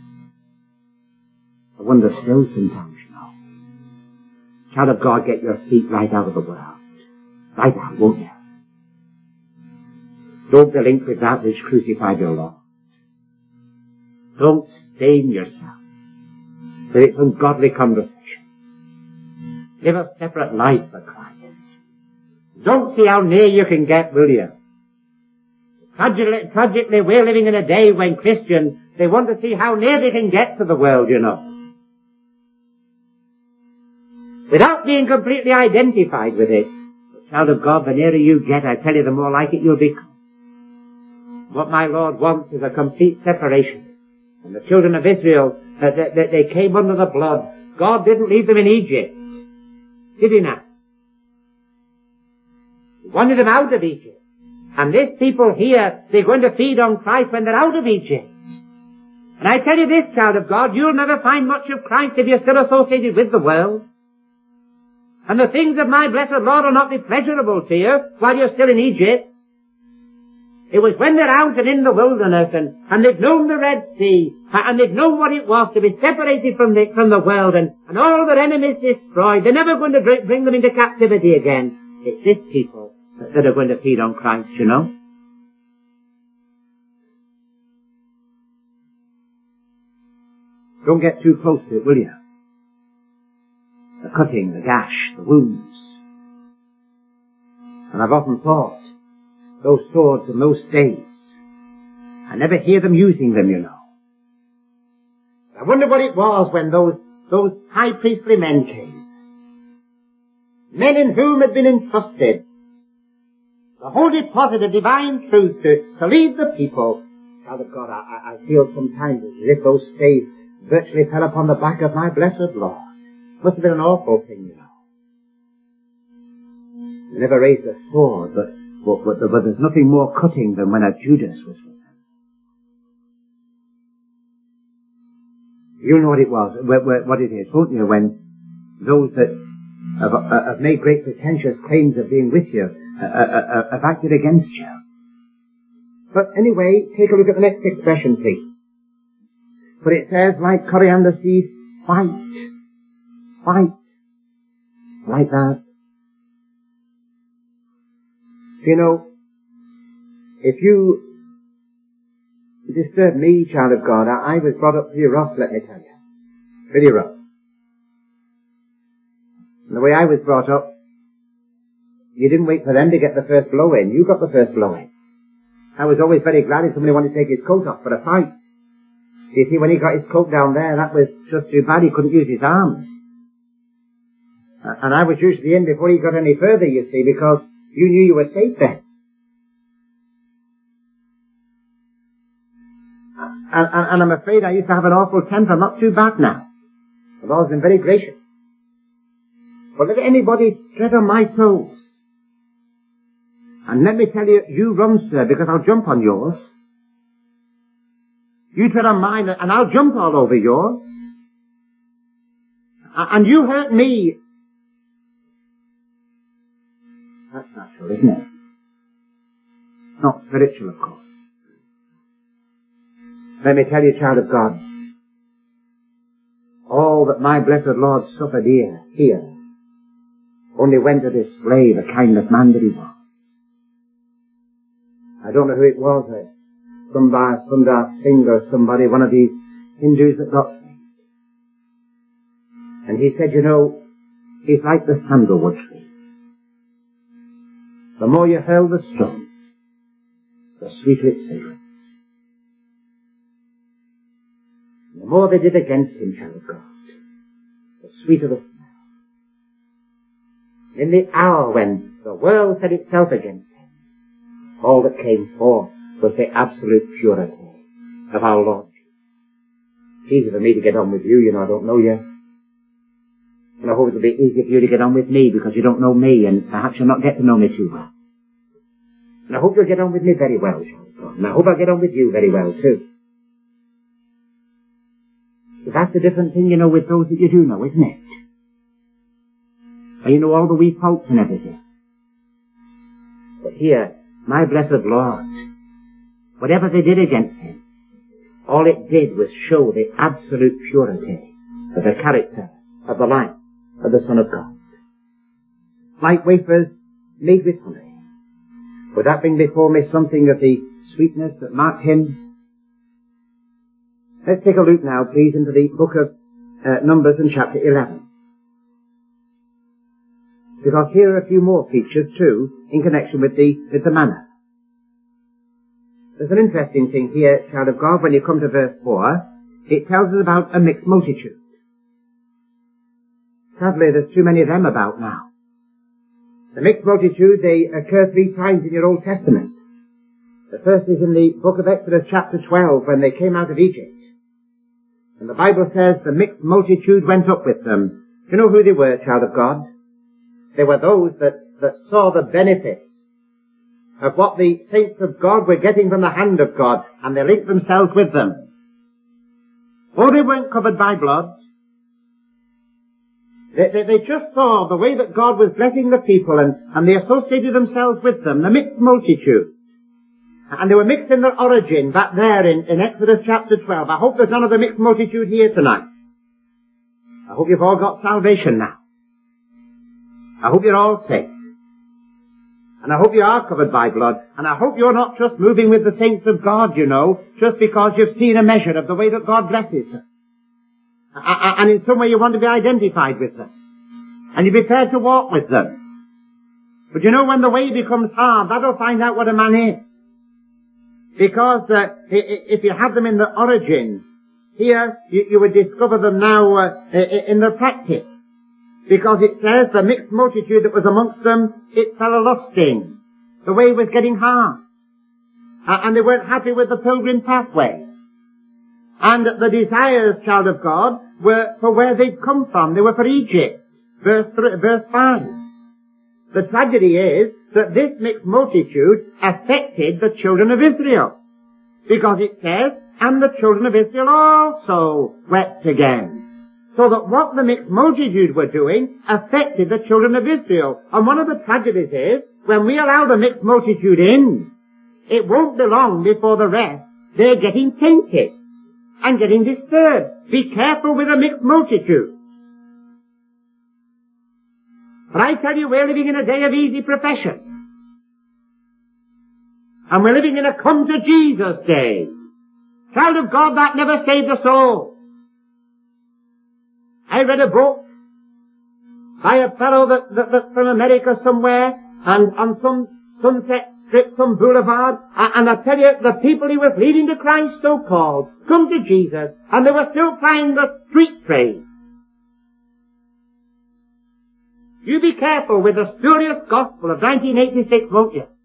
I wonder still sometimes, you know. Child of God, get your feet right out of the world. Right out, won't you? Don't be linked with that which crucified your Lord. Don't stain yourself with its ungodly conversation. Live a separate life for Christ. Don't see how near you can get, will you? Tragically, tragically, we're living in a day when Christians, they want to see how near they can get to the world, you know. Without being completely identified with it. But child of God, the nearer you get, I tell you, the more like it you'll become. What my Lord wants is a complete separation. And the children of Israel, uh, they, they came under the blood. God didn't leave them in Egypt. Did he not? He wanted them out of Egypt. And this people here, they're going to feed on Christ when they're out of Egypt. And I tell you this, child of God, you'll never find much of Christ if you're still associated with the world. And the things of my blessed Lord will not be pleasurable to you while you're still in Egypt. It was when they're out and in the wilderness and, and they've known the Red Sea and they've known what it was to be separated from the, from the world and, and all their enemies destroyed. They're never going to bring them into captivity again. It's this people that are going to feed on Christ, you know. Don't get too close to it, will you? The cutting, the gash, the wounds. And I've often thought, those swords and those staves, I never hear them using them, you know. I wonder what it was when those, those high priestly men came. Men in whom had been entrusted the whole deposit of divine truth to, to lead the people. Child of God, I, I feel sometimes as if those staves virtually fell upon the back of my blessed Lord. Must have been an awful thing, you know. They never raised a sword, but, but, but, but there's nothing more cutting than when a Judas was with them. You know what it was, what it is, won't you, when those that have, uh, have made great pretentious claims of being with you uh, uh, uh, have acted against you. But anyway, take a look at the next expression, please. For it says, like coriander seeds, fight. Fight. Like that. You know, if you disturb me, child of God, I, I was brought up pretty rough, let me tell you. Pretty rough. And the way I was brought up, you didn't wait for them to get the first blow in. You got the first blow in. I was always very glad if somebody wanted to take his coat off for a fight. You see, when he got his coat down there, that was just too bad. He couldn't use his arms. And I was usually in before he got any further, you see, because you knew you were safe then. And, and, and I'm afraid I used to have an awful temper, not too bad now. I've always been very gracious. But let anybody tread on my toes. And let me tell you, you run, sir, because I'll jump on yours. You tread on mine and I'll jump all over yours. And you hurt me. That's natural, isn't it? Not spiritual, of course. Let me tell you, child of God, all that my blessed Lord suffered here, here, only went to display the kind of man that he was. I don't know who it was, uh, some Sundar Singh or somebody, one of these Hindus that got saved. And he said, you know, he's like the sandalwood tree. The more you hurl the stone, the sweeter it savours. The more they did against him, child of God, the sweeter the smell. In the hour when the world set itself against him, all that came forth was the absolute purity of our Lord. It's easy for me to get on with you, you know, I don't know you. And I hope it'll be easy for you to get on with me because you don't know me and perhaps you'll not get to know me too well. And I hope you'll get on with me very well, child of God. And I hope I'll get on with you very well too. But that's a different thing, you know, with those that you do know, isn't it? And you know all the wee faults and everything. But here, my blessed Lord, whatever they did against him, all it did was show the absolute purity of the character of the life of the Son of God. Like wafers made with honey. Would that bring before me something of the sweetness that marked him? Let's take a look now, please, into the book of uh, Numbers in chapter eleven. Because here are a few more features, too, in connection with the, with the manna. There's an interesting thing here, child of God, when you come to verse four. It tells us about a mixed multitude. Sadly, there's too many of them about now. The mixed multitude, they occur three times in your Old Testament. The first is in the book of Exodus chapter twelve, when they came out of Egypt. And the Bible says the mixed multitude went up with them. Do you know who they were, child of God? They were those that, that saw the benefits of what the saints of God were getting from the hand of God, and they linked themselves with them. Oh, they weren't covered by blood. They, they, they just saw the way that God was blessing the people, and, and they associated themselves with them, the mixed multitude. And they were mixed in their origin back there in, in Exodus chapter twelve. I hope there's none of the mixed multitude here tonight. I hope you've all got salvation now. I hope you're all safe. And I hope you are covered by blood. And I hope you're not just moving with the saints of God, you know, just because you've seen a measure of the way that God blesses them. And in some way you want to be identified with them. And you're prepared to walk with them. But you know, when the way becomes hard, that'll find out what a man is. Because uh, if you have them in the origin, here you, you would discover them now uh, in their practice. Because it says the mixed multitude that was amongst them, it fell a-lusting. The way was getting hard. Uh, and they weren't happy with the pilgrim pathway. And the desires, child of God, were for where they'd come from. They were for Egypt. Verse, three, verse five. The tragedy is that this mixed multitude affected the children of Israel. Because it says, and the children of Israel also wept again. So that what the mixed multitude were doing affected the children of Israel. And one of the tragedies is, when we allow the mixed multitude in, it won't be long before the rest, they're getting tainted and getting disturbed. Be careful with a mixed multitude. But I tell you, we're living in a day of easy profession. And we're living in a come to Jesus day. Child of God, that never saved a soul. I read a book by a fellow that, that, that's from America somewhere, and on some Sunset Strip, some boulevard, and I tell you, the people he was leading to Christ, so-called, come to Jesus, and they were still plying the street trade. You be careful with the spurious gospel of nineteen eighty-six, won't you?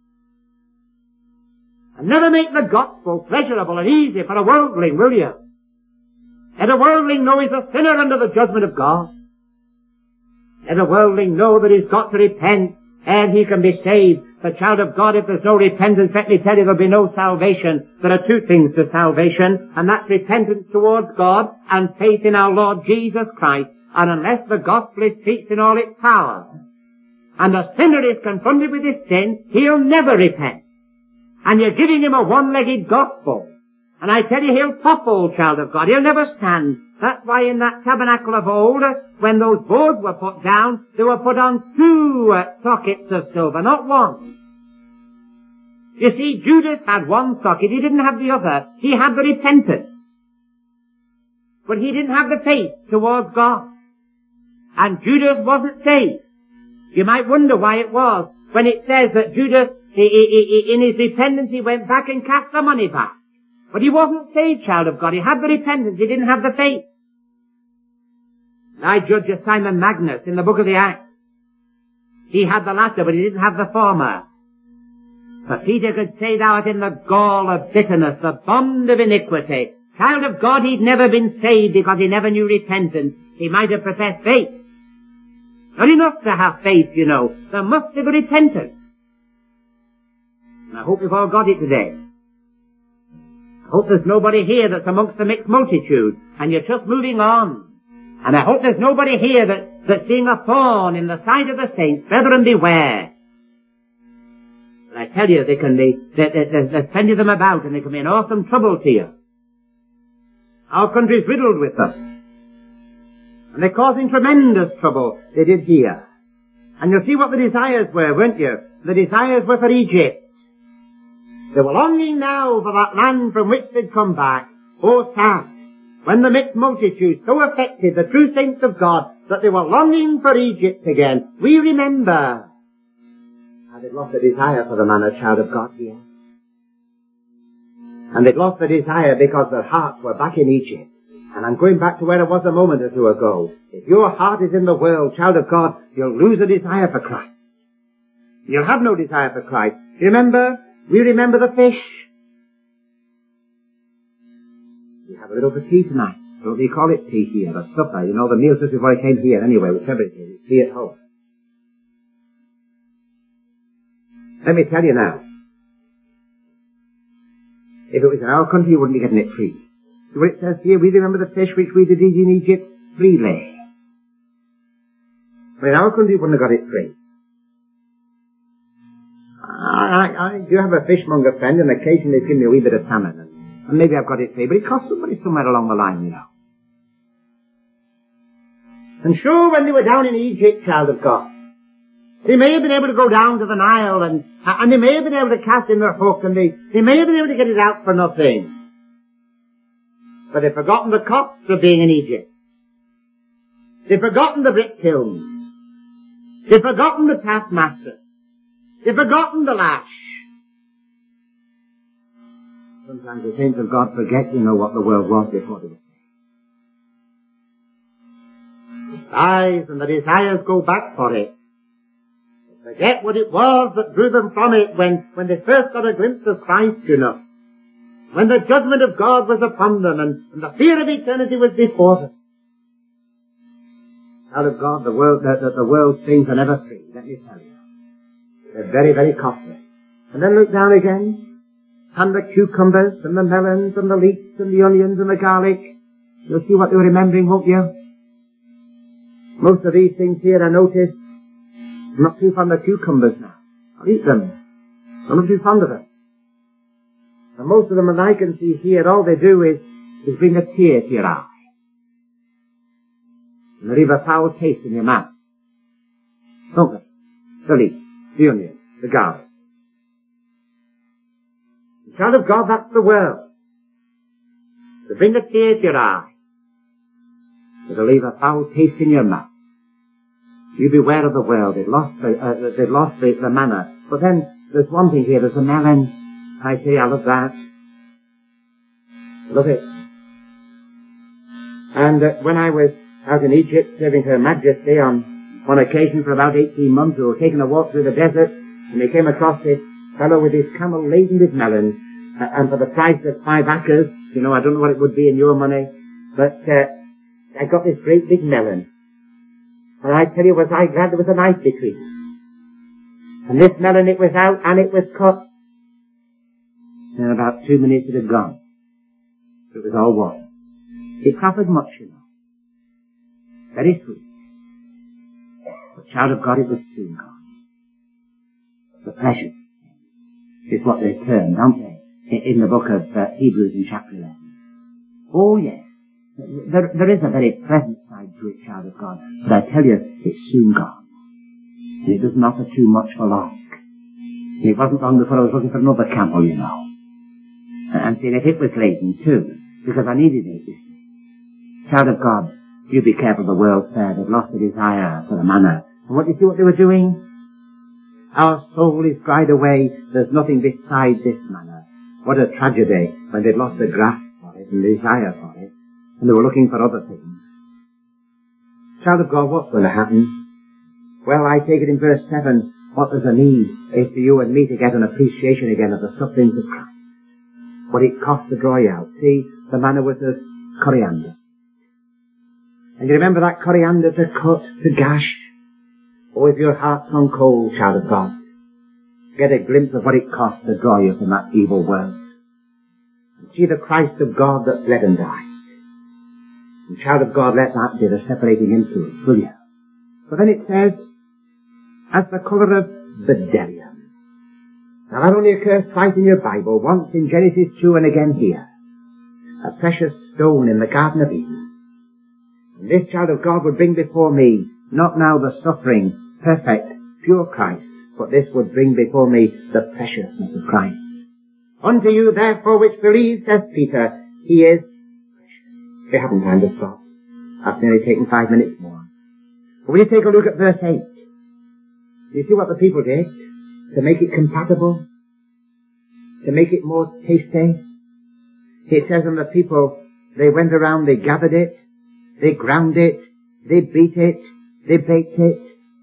And never make the gospel pleasurable and easy for a worldling, will you? Let a worldling know he's a sinner under the judgment of God. Let a worldling know that he's got to repent and he can be saved. But child of God, if there's no repentance, let me tell you there'll be no salvation. There are two things to salvation, and that's repentance towards God and faith in our Lord Jesus Christ. And unless the gospel is preached in all its power, and the sinner is confronted with his sin, he'll never repent. And you're giving him a one-legged gospel. And I tell you, he'll topple, child of God. He'll never stand. That's why in that tabernacle of old, when those boards were put down, they were put on two uh, sockets of silver, not one. You see, Judas had one socket. He didn't have the other. He had the repentance. But he didn't have the faith towards God. And Judas wasn't saved. You might wonder why it was when it says that Judas, he, he, he, in his repentance, he went back and cast the money back. But he wasn't saved, child of God. He had the repentance. He didn't have the faith. I judge of Simon Magnus in the book of the Acts. He had the latter, but he didn't have the former. For Peter could say, thou art in the gall of bitterness, the bond of iniquity. Child of God, he'd never been saved because he never knew repentance. He might have professed faith. Not enough to have faith, you know. There must be the repentance. And I hope you've all got it today. I hope there's nobody here that's amongst the mixed multitude, and you're just moving on. And I hope there's nobody here that, that's seeing a thorn in the side of the saints. Brethren, beware. But I tell you, they can be, there, there, there's plenty of them about, and they can be an awesome trouble to you. Our country's riddled with them. And they're causing tremendous trouble. They did here. And you'll see what the desires were, weren't you? The desires were for Egypt. They were longing now for that land from which they'd come back. Oh, sad, when the mixed multitude so affected the true saints of God that they were longing for Egypt again. We remember how they'd lost the desire for the manna, child of God, here. And they'd lost the desire because their hearts were back in Egypt. And I'm going back to where I was a moment or two ago. If your heart is in the world, child of God, you'll lose a desire for Christ. You'll have no desire for Christ. Remember? We remember the fish. We have a little bit of tea tonight. Don't we call it tea here, or supper? You know, the meal just before I came here anyway, whichever it is. It's tea at home. Let me tell you now. If it was in our country, you wouldn't be getting it free. See what it says here? We remember the fish which we did eat in Egypt freely. But in our country, you wouldn't have got it free. I, I do have a fishmonger friend, and occasionally they give me a wee bit of salmon, and, and maybe I've got it free, but it costs somebody somewhere along the line, you know. And sure, when they were down in Egypt, child of God, they may have been able to go down to the Nile, and and they may have been able to cast in their hook, and they, they may have been able to get it out for nothing. But they've forgotten the costs of being in Egypt. They've forgotten the brick kilns. They've forgotten the taskmaster. They've forgotten the lash. Sometimes the saints of God forget, you know, what the world was before they were saved. The eyes and the desires go back for it. They forget what it was that drew them from it when, when they first got a glimpse of Christ, you know. When the judgment of God was upon them and, and the fear of eternity was before them. Out of God, the world, the, the, the world's things are never free, let me tell you. They're very, very costly. And then look down again, and the cucumbers, and the melons, and the leeks, and the onions, and the garlic. You'll see what they were remembering, won't you? Most of these things here, I notice, I'm not too fond of cucumbers now. I'll eat them. I'm not too fond of them. And most of them, as I can see here, all they do is, is bring a tear to your eye. And they leave a foul taste in your mouth. Don't they? The leeks, the onion, the garlic. The child of God, that's the world. They bring a tear to your eye. They'll leave a foul taste in your mouth. You beware of the world. They've lost the, uh, they've lost the, the manna. But then, there's one thing here. There's a melon. I say, I love that. Love it. And uh, when I was out in Egypt serving Her Majesty on one occasion for about eighteen months, we were taking a walk through the desert, and we came across this fellow with his camel laden with melons, uh, and for the price of five acres, you know, I don't know what it would be in your money, but uh, I got this great big melon. And I tell you, was I glad there was a knife between us. And this melon, it was out and it was cut. And in about two minutes it had gone. It was all one. It proffered much, you know. Very sweet. But child of God, it was soon gone. The pleasures is what they term, don't they? In the book of uh, Hebrews in chapter eleven. Oh yes. There, there is a very pleasant side to it, child of God. But I tell you, it's soon gone. And it doesn't offer too much for long. It wasn't long before I was looking for another camel, you know. And seeing if it was laden too, because I needed it, you see. Child of God, you be careful of the world's fair. They've lost the desire for the manna. And what do you see what they were doing? Our soul is dried away. There's nothing beside this manna. What a tragedy when they'd lost the grasp for it and the desire for it. And they were looking for other things. Child of God, what's going to happen? Well, I take it in verse seven, what there's a need is for you and me to get an appreciation again of the sufferings of Christ. What it cost to draw you out. See, the manna was of coriander. And you remember that coriander to cut, to gash? Oh, if your heart's gone cold, child of God, get a glimpse of what it cost to draw you from that evil world. And see the Christ of God that bled and died. And child of God, let that be the separating influence, will you? But then it says, as the colour of bdellium. Now that only occurs twice in your Bible, once in Genesis two and again here. A precious stone in the Garden of Eden. And this child of God would bring before me, not now the suffering, perfect, pure Christ, but this would bring before me the preciousness of Christ. Unto you therefore which believe, says Peter, he is precious. We haven't time to stop. I've nearly taken five minutes more. But will you take a look at verse eight? Do you see what the people did? To make it compatible? To make it more tasty? It says on the people, they went around, they gathered it, they ground it, they beat it, they baked it.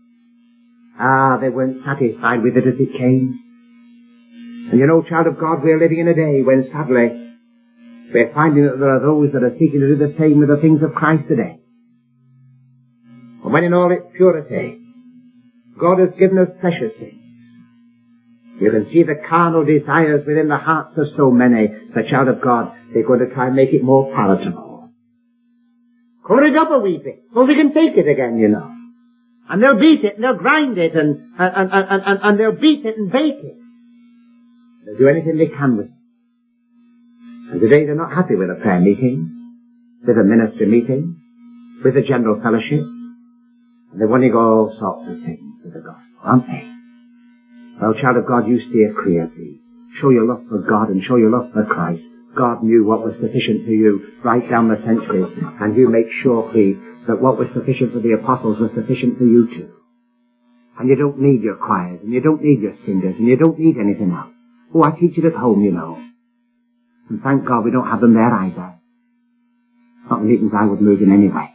Ah, they weren't satisfied with it as it came. And you know, child of God, we're living in a day when sadly we're finding that there are those that are seeking to do the same with the things of Christ today. And when in all its purity, God has given us precious things. You can see the carnal desires within the hearts of so many. The child of God, they're going to try and make it more palatable. Cover it up a wee bit, so we can take it again, you know. And they'll beat it, and they'll grind it, and, and, and, and, and they'll beat it and bake it. They'll do anything they can with it. And today they're not happy with a prayer meeting, with a ministry meeting, with a general fellowship. And they want to go all sorts of things with the gospel, aren't they? Well, child of God, you steer clear, please. Show your love for God and show your love for Christ. God knew what was sufficient to you right down the centuries, and you make sure, please, that what was sufficient for the apostles was sufficient for you too. And you don't need your choirs, and you don't need your singers, and you don't need anything else. Oh, I teach it at home, you know. And thank God we don't have them there either. Not meetings I would move in anyway.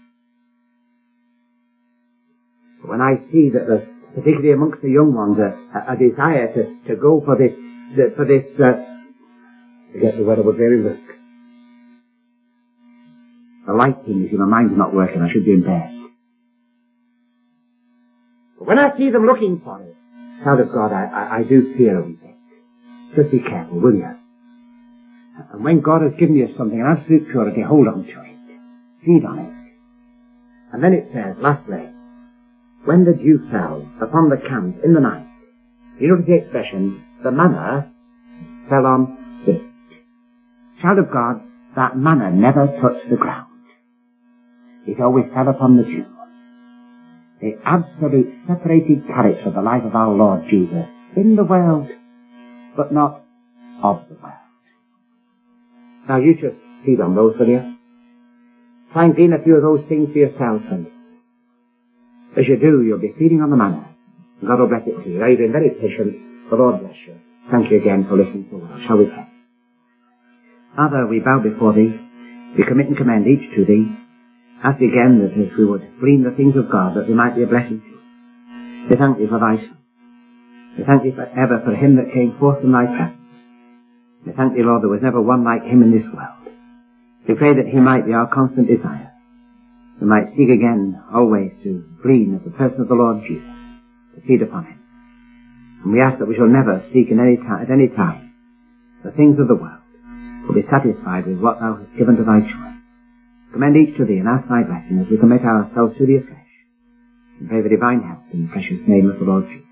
But when I see that there's, particularly amongst the young ones, a, a desire to, to go for this, the, for this, uh, forget the word I would really look. The light thing is, my mind's not working, I should be in bed. But when I see them looking for it, child of God, I, I, I do fear a wee bit. Just be careful, will you? And when God has given you something, an absolute purity, hold on to it. Feed on it. And then it says, lastly, when the dew fell upon the camp in the night, you notice the expression, the manna fell on it. Child of God, that manna never touched the ground. It always fell upon the dew. The absolute separated character of the life of our Lord Jesus in the world, but not of the world. Now you just feed on those, will you? Try and glean a few of those things for yourself, and as you do, you'll be feeding on the manna. And God will bless it to you. Now you've been very patient. The Lord bless you. Thank you again for listening to us. Shall we pray? Father, we bow before Thee. We commit and commend each to Thee. Ask again that if we would glean the things of God, that they might be a blessing to us. We thank Thee for Thy Son. We thank Thee forever for Him that came forth from Thy presence. We thank Thee, Lord, there was never one like Him in this world. We pray that He might be our constant desire. We might seek again, always, to glean of the person of the Lord Jesus, to feed upon Him. And we ask that we shall never seek in any ta- at any time the things of the world, but be satisfied with what thou hast given to thy choice. Commend each to thee and ask thy blessing as we commit ourselves to thee afresh, and pray for divine help in the precious name of the Lord Jesus.